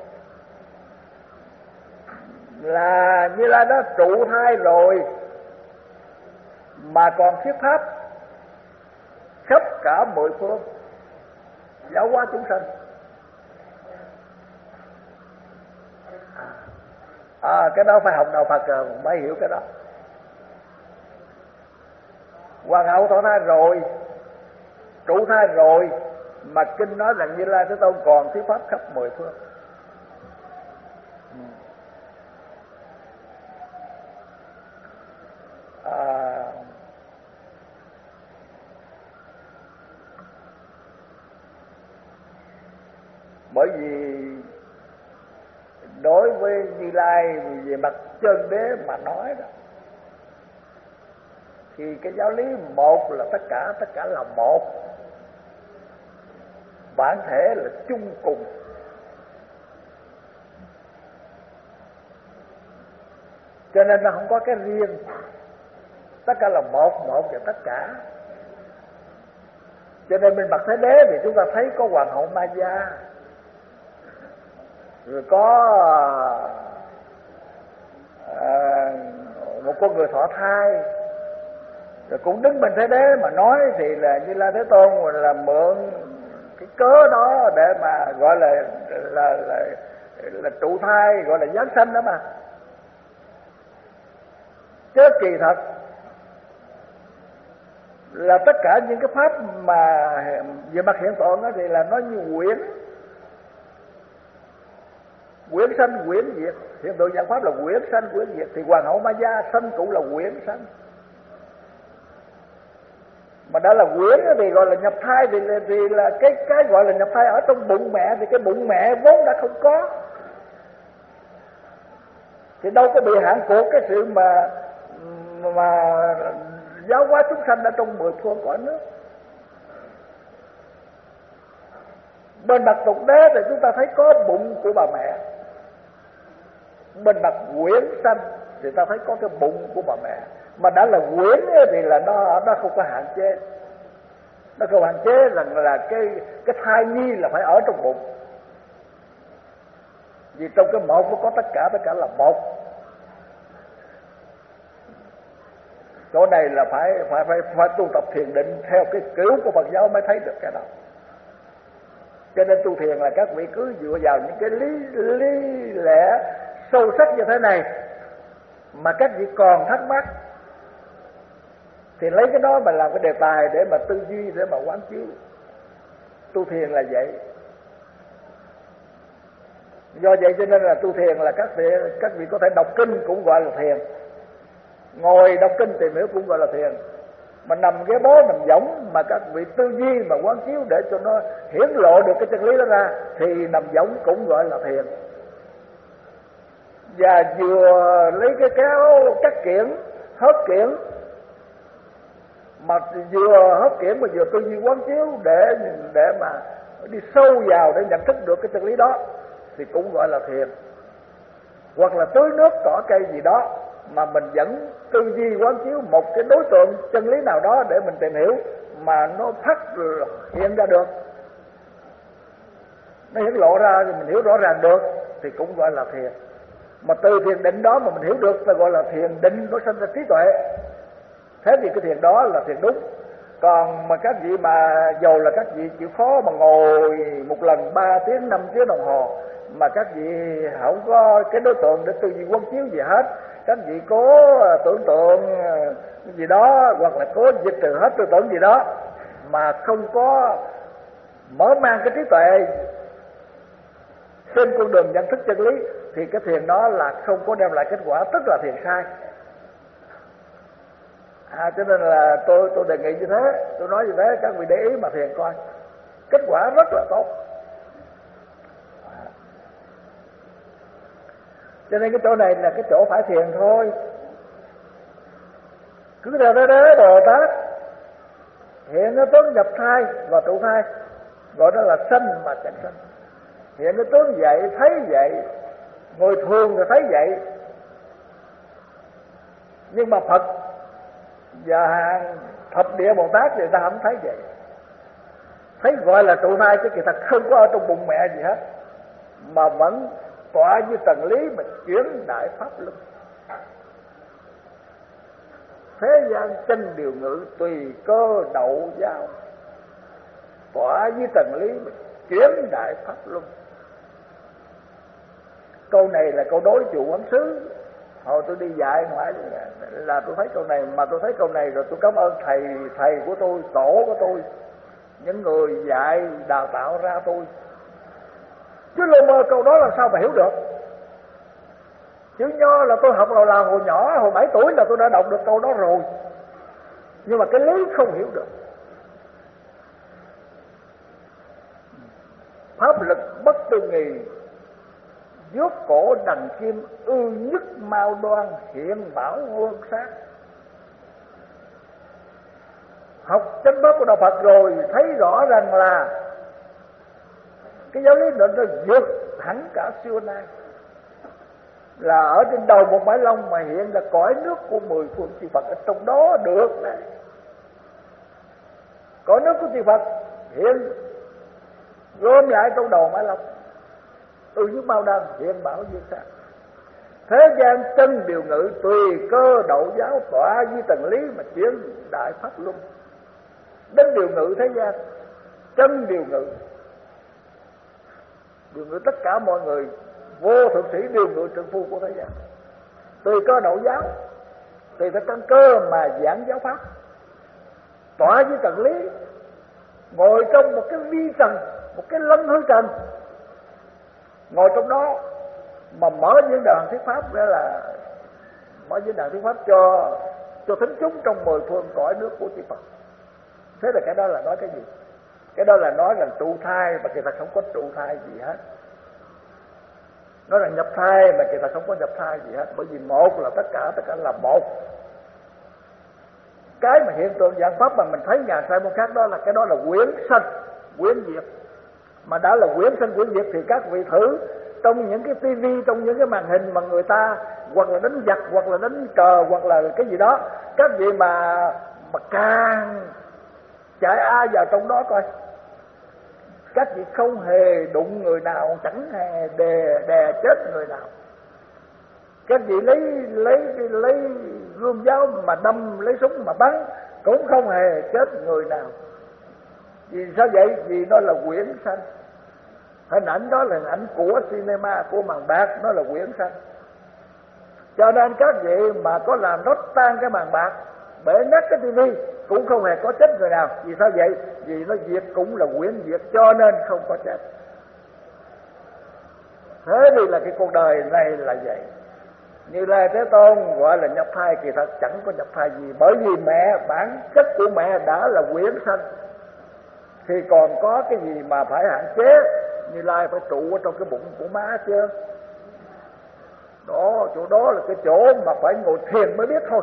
là Như Lai đã trụ thai rồi, mà còn thuyết pháp khắp cả mười phương giáo hóa chúng sanh. Cái đó phải học đạo Phật rồi mới hiểu cái đó. Hoàng hậu thọ thai rồi, trụ thai rồi, mà kinh nói rằng Như Lai Thế Tôn còn thuyết pháp khắp mười phương. Bởi vì đối với Như Lai về mặt chân đế mà nói đó, thì cái giáo lý một là tất cả là một, bản thể là chung cùng. Cho nên nó không có cái riêng, tất cả là một và tất cả. Cho nên bên bậc Thế Đế thì chúng ta thấy có Hoàng hậu Ma Gia, rồi có một con người thọ thai, rồi cũng đứng bên Thế Đế mà nói thì là Như Lai Thế Tôn là mượn cái cớ đó để mà gọi là trụ thai, gọi là giáng sanh đó mà. Chứ kỳ thật là tất cả những cái pháp mà về mặt hiện tượng đó thì là nó như quyển sanh quyển diệt. Hiện tượng dạng pháp là quyển sanh quyển diệt, thì Hoàng hậu Ma Gia sanh cũng là quyển sanh. Mà đã là quyển thì gọi là nhập thai, thì là cái gọi là nhập thai ở trong bụng mẹ, thì cái bụng mẹ vốn đã không có, thì đâu có bị hạn cuộc cái sự mà giáo hóa chúng sanh ở trong mười phương cõi nước. Bên bậc tục đế thì chúng ta thấy có bụng của bà mẹ, bên bậc quyển sanh thì ta thấy có cái bụng của bà mẹ. Mà đã là quyển thì là nó không có hạn chế, nó không hạn chế rằng là cái thai nhi là phải ở trong bụng. Vì trong cái một nó có tất cả là một. Chỗ này là phải tu tập thiền định theo cái kiểu của Phật giáo mới thấy được cái đó. Cho nên tu thiền là các vị cứ dựa vào những cái lý lẽ sâu sắc như thế này mà các vị còn thắc mắc thì lấy cái đó mà làm cái đề tài để mà tư duy, để mà quán chiếu. Tu thiền là vậy. Do vậy cho nên là tu thiền là các vị có thể đọc kinh cũng gọi là thiền, ngồi đọc kinh tìm hiểu cũng gọi là thiền, mà nằm ghế bó nằm võng mà các vị tư duy mà quán chiếu để cho nó hiển lộ được cái chân lý đó ra thì nằm võng cũng gọi là thiền. Và vừa lấy cái kéo cắt kiển hớt kiển, mà vừa hớt kiển mà vừa tư duy quán chiếu để mà đi sâu vào để nhận thức được cái chân lý đó thì cũng gọi là thiền. Hoặc là tưới nước cỏ cây gì đó mà mình vẫn tư duy quán chiếu một cái đối tượng chân lý nào đó để mình tìm hiểu mà nó phát hiện ra được, nó hiển lộ ra thì mình hiểu rõ ràng được thì cũng gọi là thiền. Mà từ thiền định đó mà mình hiểu được là gọi là thiền định nó sinh ra trí tuệ. Thế thì cái thiền đó là thiền đúng. Còn mà các vị mà dầu là các vị chịu khó mà ngồi một lần 3 tiếng 5 tiếng đồng hồ mà các vị không có cái đối tượng để tư duy quán chiếu gì hết, các vị cố tưởng tượng gì đó hoặc là cố diệt trừ hết tư tưởng gì đó mà không có mở mang cái trí tuệ trên con đường nhận thức chân lý thì cái thiền đó là không có đem lại kết quả, tức là thiền sai. Cho nên là tôi đề nghị như thế, tôi nói như thế, các vị để ý mà thiền coi, kết quả rất là tốt. Cho nên cái chỗ này là cái chỗ phải thiền thôi. Cứ theo thế Bồ Tát hiện cái tướng nhập thai và trụ thai, gọi đó là sanh mà chẳng sanh. Hiện cái tướng vậy thấy vậy, ngồi thường rồi thấy vậy, nhưng mà Phật và hàng thập địa Bồ Tát thì người ta không thấy vậy. Thấy gọi là trụ thai chứ kỳ thật không có ở trong bụng mẹ gì hết, mà vẫn tọa như tầng lý mà chuyển đại pháp luân. Thế gian chân điều ngự tùy cơ đậu giao, tọa như tầng lý mà chuyển đại pháp luân. Câu này là câu đối trụ quán xứ. Hồi tôi đi dạy ngoại là tôi thấy câu này, mà tôi thấy câu này rồi tôi cảm ơn thầy của tôi, tổ của tôi, những người dạy đào tạo ra tôi. Chứ lơ mơ câu đó làm sao mà hiểu được. Chữ Nho là tôi học là hồi nhỏ, hồi 7 tuổi là tôi đã đọc được câu đó rồi, nhưng mà cái lý không hiểu được. Pháp lực bất tư nghì, vuốt cổ đằng kim, ư nhất mau đoan, hiện bảo vương sát. Học chánh pháp của Đạo Phật rồi thấy rõ rằng là cái giáo lý định nó vượt hẳn cả xưa nay, là ở trên đầu một bãi lông mà hiện là cõi nước của 10 phương chư Phật ở trong đó được này. Cõi nước của chư Phật hiện gom lại trong đầu bãi lông, từ những bao đăng hiện bảo dương sát. Thế gian chân điều ngự tùy cơ đậu giáo, tọa với tầng lý mà chuyển đại pháp luân. Đến điều ngự thế gian, chân điều ngự tất cả mọi người, vô thượng sĩ điều ngự trượng phu của thế gian. Tùy cơ đậu giáo, tùy theo căn cơ mà giảng giáo pháp. Tọa với tầng lý, ngồi trong một cái vi trần, một cái lân hư trần, ngồi trong đó mà mở diễn đàn thuyết pháp, nghĩa là mở diễn đàn thuyết pháp cho thính chúng trong 10 phương cõi nước của chư Phật. Thế là cái đó là nói cái gì? Cái đó là nói rằng trụ thai mà kỳ thật không có trụ thai gì hết. Nói rằng nhập thai mà kỳ thật không có nhập thai gì hết, bởi vì một là tất cả là một. Cái mà hiện tượng dạng pháp mà mình thấy ngàn sai môn khác đó là cái đó là quyển sanh, quyển diệt. Mà đã là quyển sanh quyển diệt thì các vị thử trong những cái tivi, trong những cái màn hình mà người ta hoặc là đánh giặc, hoặc là đánh cờ, hoặc là cái gì đó, các vị mà càng chạy ai vào trong đó coi, Các vị không hề đụng người nào, chẳng hề đè chết người nào. Các vị lấy gươm giáo mà đâm, lấy súng mà bắn cũng không hề chết người nào. Vì sao vậy? Vì nó là quyển sanh. Hình ảnh đó là hình ảnh của cinema, của màn bạc, nó là quyển sanh. Cho nên các vị mà có làm nốt tan cái màn bạc, bể nát cái tivi cũng không hề có chết người nào. Vì sao vậy? Vì nó diệt cũng là quyển diệt, cho nên không có chết. Thế thì là cái cuộc đời này là vậy. Như Lai Thế Tôn gọi là nhập thai, kỳ thật chẳng có nhập thai gì, bởi vì mẹ, bản chất của mẹ đã là quyển sanh, thì còn có cái gì mà phải hạn chế. Như Lai phải trụ ở trong cái bụng của má chứ. Đó, chỗ đó là cái chỗ mà phải ngồi thiền mới biết thôi,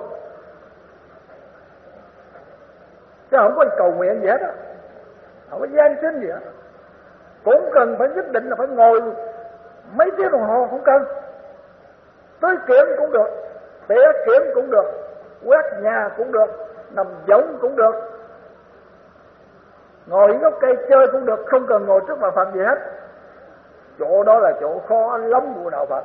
chứ không có cầu nguyện gì hết á, không có gian xin gì hết. Cũng cần phải nhất định là phải ngồi mấy tiếng đồng hồ, không cần. Tới kiểm cũng được, tỉa kiểm cũng được, quét nhà cũng được, nằm võng cũng được, ngồi gốc cây chơi cũng được, không cần ngồi trước mặt Phật gì hết. Chỗ đó là chỗ khó lắm của đạo Phật.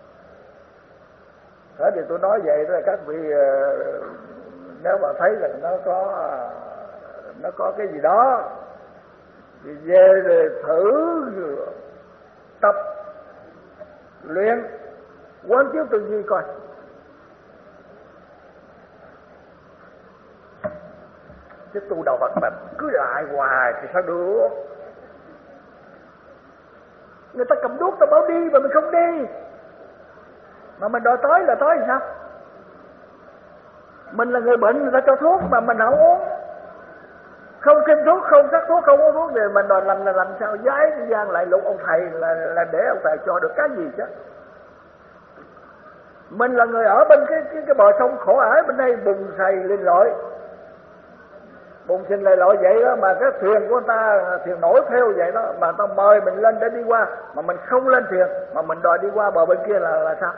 Thế thì tôi nói vậy đó, các vị nếu mà thấy rằng nó có cái gì đó thì về thử tập luyện quán chiếu tư duy coi. Chứ tu đạo Phật mà cứ lại hoài thì sao được? Người ta cầm đuốc ta bảo đi mà mình không đi, mà mình đòi tới là tới thì sao? Mình là người bệnh, người ta cho thuốc mà mình không uống, không xin thuốc, không sắc thuốc, không uống thuốc thì mình đòi lành là làm sao? Giái đi gian lại lục ông thầy là để ông thầy cho được cái gì chứ? Mình là người ở bên cái bờ sông khổ ải bên đây, bùng xầy lên lội, bùng xình lầy lội vậy đó, mà cái thuyền của người ta, thuyền nổi theo vậy đó, mà tao mời mình lên để đi qua, mà mình không lên thuyền, mà mình đòi đi qua bờ bên kia là sao?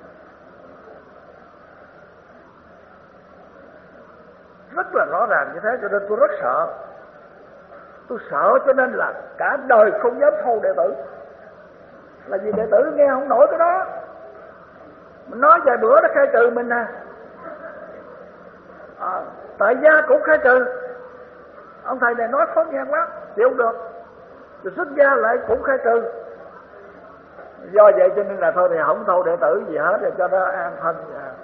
Rất là rõ ràng như thế, cho nên tôi rất sợ. Tôi sợ cho nên là cả đời không dám thâu đệ tử. Là vì đệ tử nghe không nổi cái đó. Mình nói vài bữa nó khai trừ mình nè. Tại gia cũng khai trừ. Ông thầy này nói khó nghe quá, chịu không được. Rồi xuất gia lại cũng khai trừ. Do vậy cho nên là thôi thì không thâu đệ tử gì hết, rồi cho nó an thân.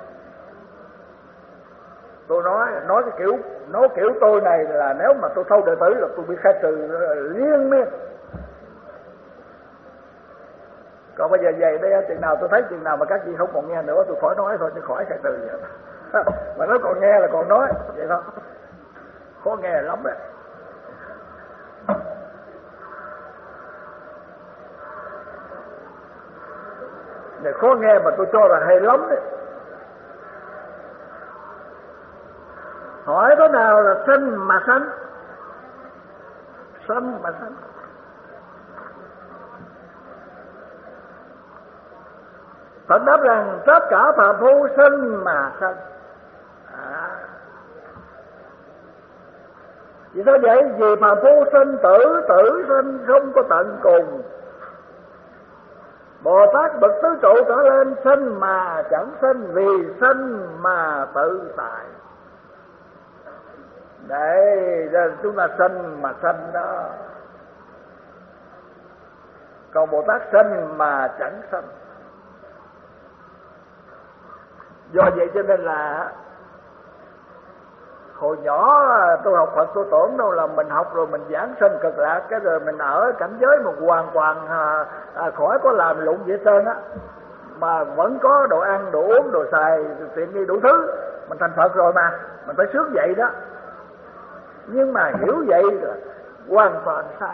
Tôi nói cái kiểu tôi này là nếu mà tôi thâu đệ tử là tôi bị khai trừ liên miên. Còn bây giờ vậy đây, chừng nào tôi thấy chừng nào mà các chị không còn nghe nữa tôi khỏi nói thôi, chứ khỏi khai trừ vậy. Mà nó còn nghe là còn nói vậy thôi, khó nghe lắm đấy. Này khó nghe mà tôi cho là hay lắm đấy. Hỏi thế nào là sanh mà sanh? Sanh mà sanh. Phật đáp rằng tất cả phàm phu sanh mà sanh. Vì sao vậy? Vì phàm phu sanh tử, tử sanh không có tận cùng. Bồ Tát bậc tứ trụ trở lên sanh mà chẳng sanh, vì sanh mà tự tại. Đấy, chúng ta sanh mà sanh đó. Còn Bồ Tát sanh mà chẳng sanh. Do vậy cho nên là hồi nhỏ tôi học Phật tôi tưởng đâu là mình học rồi mình giảng sanh cực lạc, cái rồi mình ở cảnh giới mà hoàn toàn khỏi có làm lụng gì hết trơn á, mà vẫn có đồ ăn, đồ uống, đồ xài, tiện nghi đủ thứ, mình thành Phật rồi mà, mình phải sướng vậy đó. Nhưng mà hiểu vậy là hoàn toàn sai.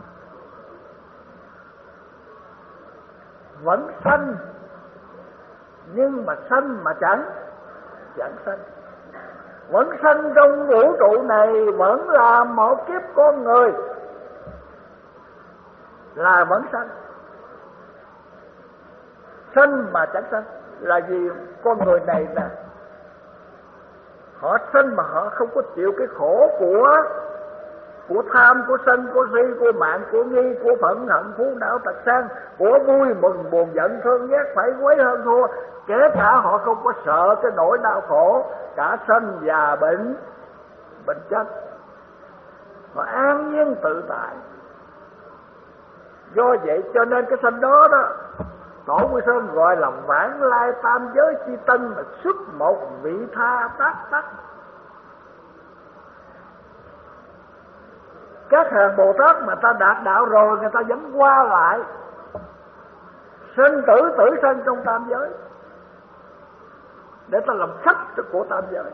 Vẫn sanh, nhưng mà sanh mà chẳng sanh. Vẫn sanh trong vũ trụ này, vẫn là một kiếp con người, là vẫn sanh. Sanh mà chẳng sanh là vì con người này nè, họ sanh mà họ không có chịu cái khổ của của tham, của sân, của si, của mạng, của nghi, của phẫn hận, phú não tật sang, của vui mừng buồn giận thương ghét phải quấy hơn thua. Kể cả họ không có sợ cái nỗi đau khổ cả sanh già bệnh chết, họ an nhiên tự tại. Do vậy cho nên cái sanh đó Tổ Quy Sơn gọi là vãng lai tam giới chi tân, là xuất một vị tha tác tắc. Các hàng Bồ Tát mà ta đạt đạo rồi, người ta vẫn qua lại sinh tử tử sanh trong tam giới để ta làm khách của tam giới.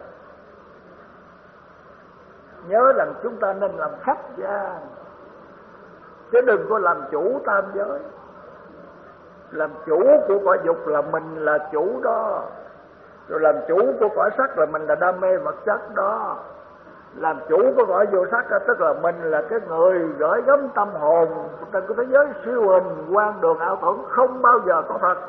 Nhớ rằng chúng ta nên làm khách ra, chứ đừng có làm chủ tam giới. Làm chủ của cõi dục là mình là chủ đó, rồi làm chủ của cõi sắc là mình là đam mê vật chất đó. Làm chủ của cõi vô sắc đó, tức là mình là cái người gửi gắm tâm hồn trên cái thế giới siêu hình quan đường ảo tưởng không bao giờ có thật.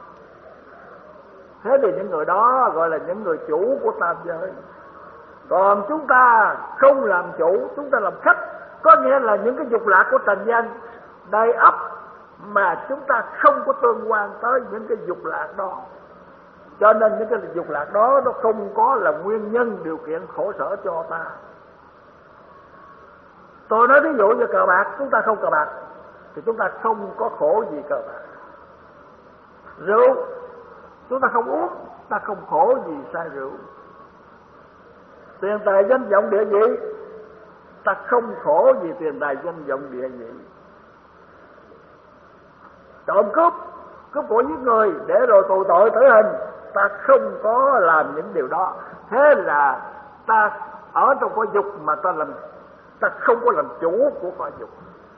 Thế thì những người đó gọi là những người chủ của tam giới. Còn chúng ta không làm chủ, chúng ta làm khách, có nghĩa là những cái dục lạc của trần gian đầy ắp mà chúng ta không có tương quan tới những cái dục lạc đó. Cho nên những cái dục lạc đó nó không có là nguyên nhân điều kiện khổ sở cho ta. Tôi nói ví dụ như cờ bạc, chúng ta không cờ bạc thì chúng ta không có khổ gì cờ bạc. Rượu chúng ta không uống, ta không khổ gì say rượu. Tiền tài danh vọng địa vị, ta không khổ gì tiền tài danh vọng địa vị. Trộm cướp của giết người để rồi tù tội tử hình, ta không có làm những điều đó. Thế là ta ở trong cõi dục mà ta không có làm chủ của cõi dục,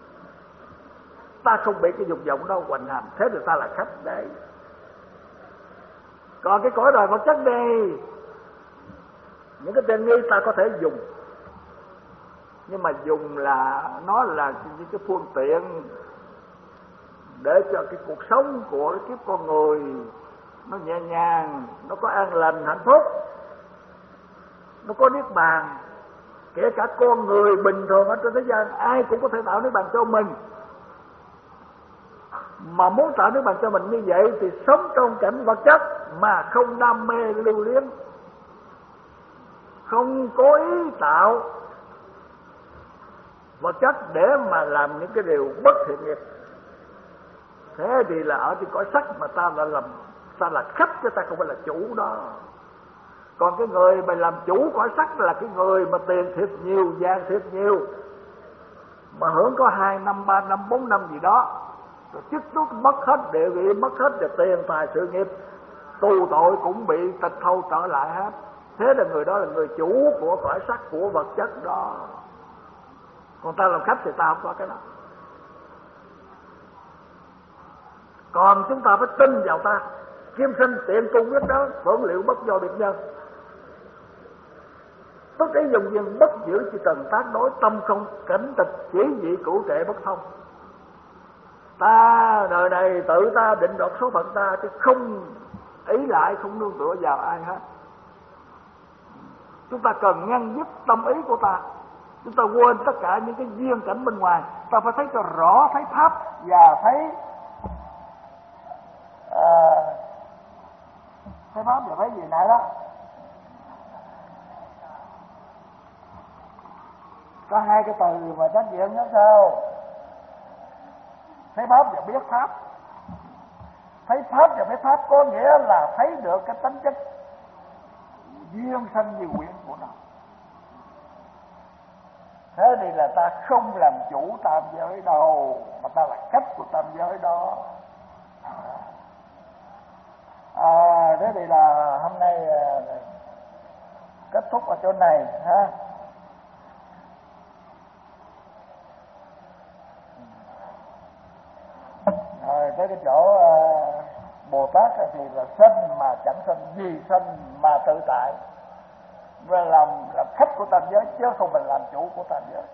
ta không bị cái dục vọng đó hoành hành. Thế thì ta là khách đấy. Còn cái cõi đời vật chất này, những cái tiện nghi ta có thể dùng, nhưng mà dùng là nó là những cái phương tiện để cho cái cuộc sống của cái kiếp con người nó nhẹ nhàng, nó có an lành hạnh phúc, nó có niết bàn. Kể cả con người bình thường ở trên thế gian ai cũng có thể tạo niết bàn cho mình. Mà muốn tạo niết bàn cho mình như vậy thì sống trong cảnh vật chất mà không đam mê lưu luyến, không cố ý tạo vật chất để mà làm những cái điều bất thiện nghiệp. Thế thì là ở trên cõi sắc mà ta là khách chứ ta không phải là chủ đó. Còn cái người mà làm chủ cõi sắc là cái người mà tiền thiệt nhiều, vàng thiệt nhiều, mà hưởng có 2 năm, 3 năm, 4 năm gì đó, rồi chức tước mất hết, địa vị mất hết, rồi tiền tài sự nghiệp, tù tội cũng bị tịch thu trở lại hết. Thế là người đó là người chủ của cõi sắc, của vật chất đó. Còn ta làm khách thì ta không có cái đó. Còn chúng ta phải tin vào ta, kim sinh tiện cung quyết đó, phượng liệu bất do biệt nhân. Tất ý dùng duyên bất giữ chỉ trần tác đối, tâm không cảnh tịch chỉ vị cũ trệ bất thông. Ta đời này tự ta định đoạt số phận ta, chứ không ý lại, không nương tựa vào ai hết. Chúng ta cần ngăn dứt tâm ý của ta. Chúng ta quên tất cả những cái duyên cảnh bên ngoài. Ta phải thấy cho rõ, thấy pháp và thấy pháp và thấy gì nãy đó. Có 2 cái từ mà trách nhiệm đó sao? Thấy pháp và biết pháp. Thấy pháp và biết pháp có nghĩa là thấy được cái tính chất duyên sanh như nguyện của nó. Thế thì là ta không làm chủ tam giới đâu, mà ta là khách của tam giới đó. Thế thì là hôm nay kết thúc ở chỗ này ha. Rồi tới cái chỗ Bồ Tát thì là sanh mà chẳng sanh, vì sanh mà tự tại, và làm khách của tam giới chứ không phải làm chủ của tam giới.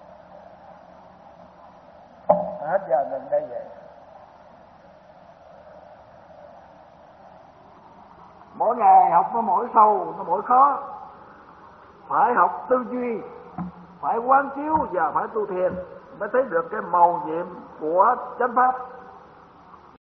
Hết giờ gần đây vậy. mỗi ngày học nó mỗi sâu, nó mỗi khó. Phải học tư duy, phải quán chiếu và phải tu thiền mới thấy được cái mầu nhiệm của chánh pháp.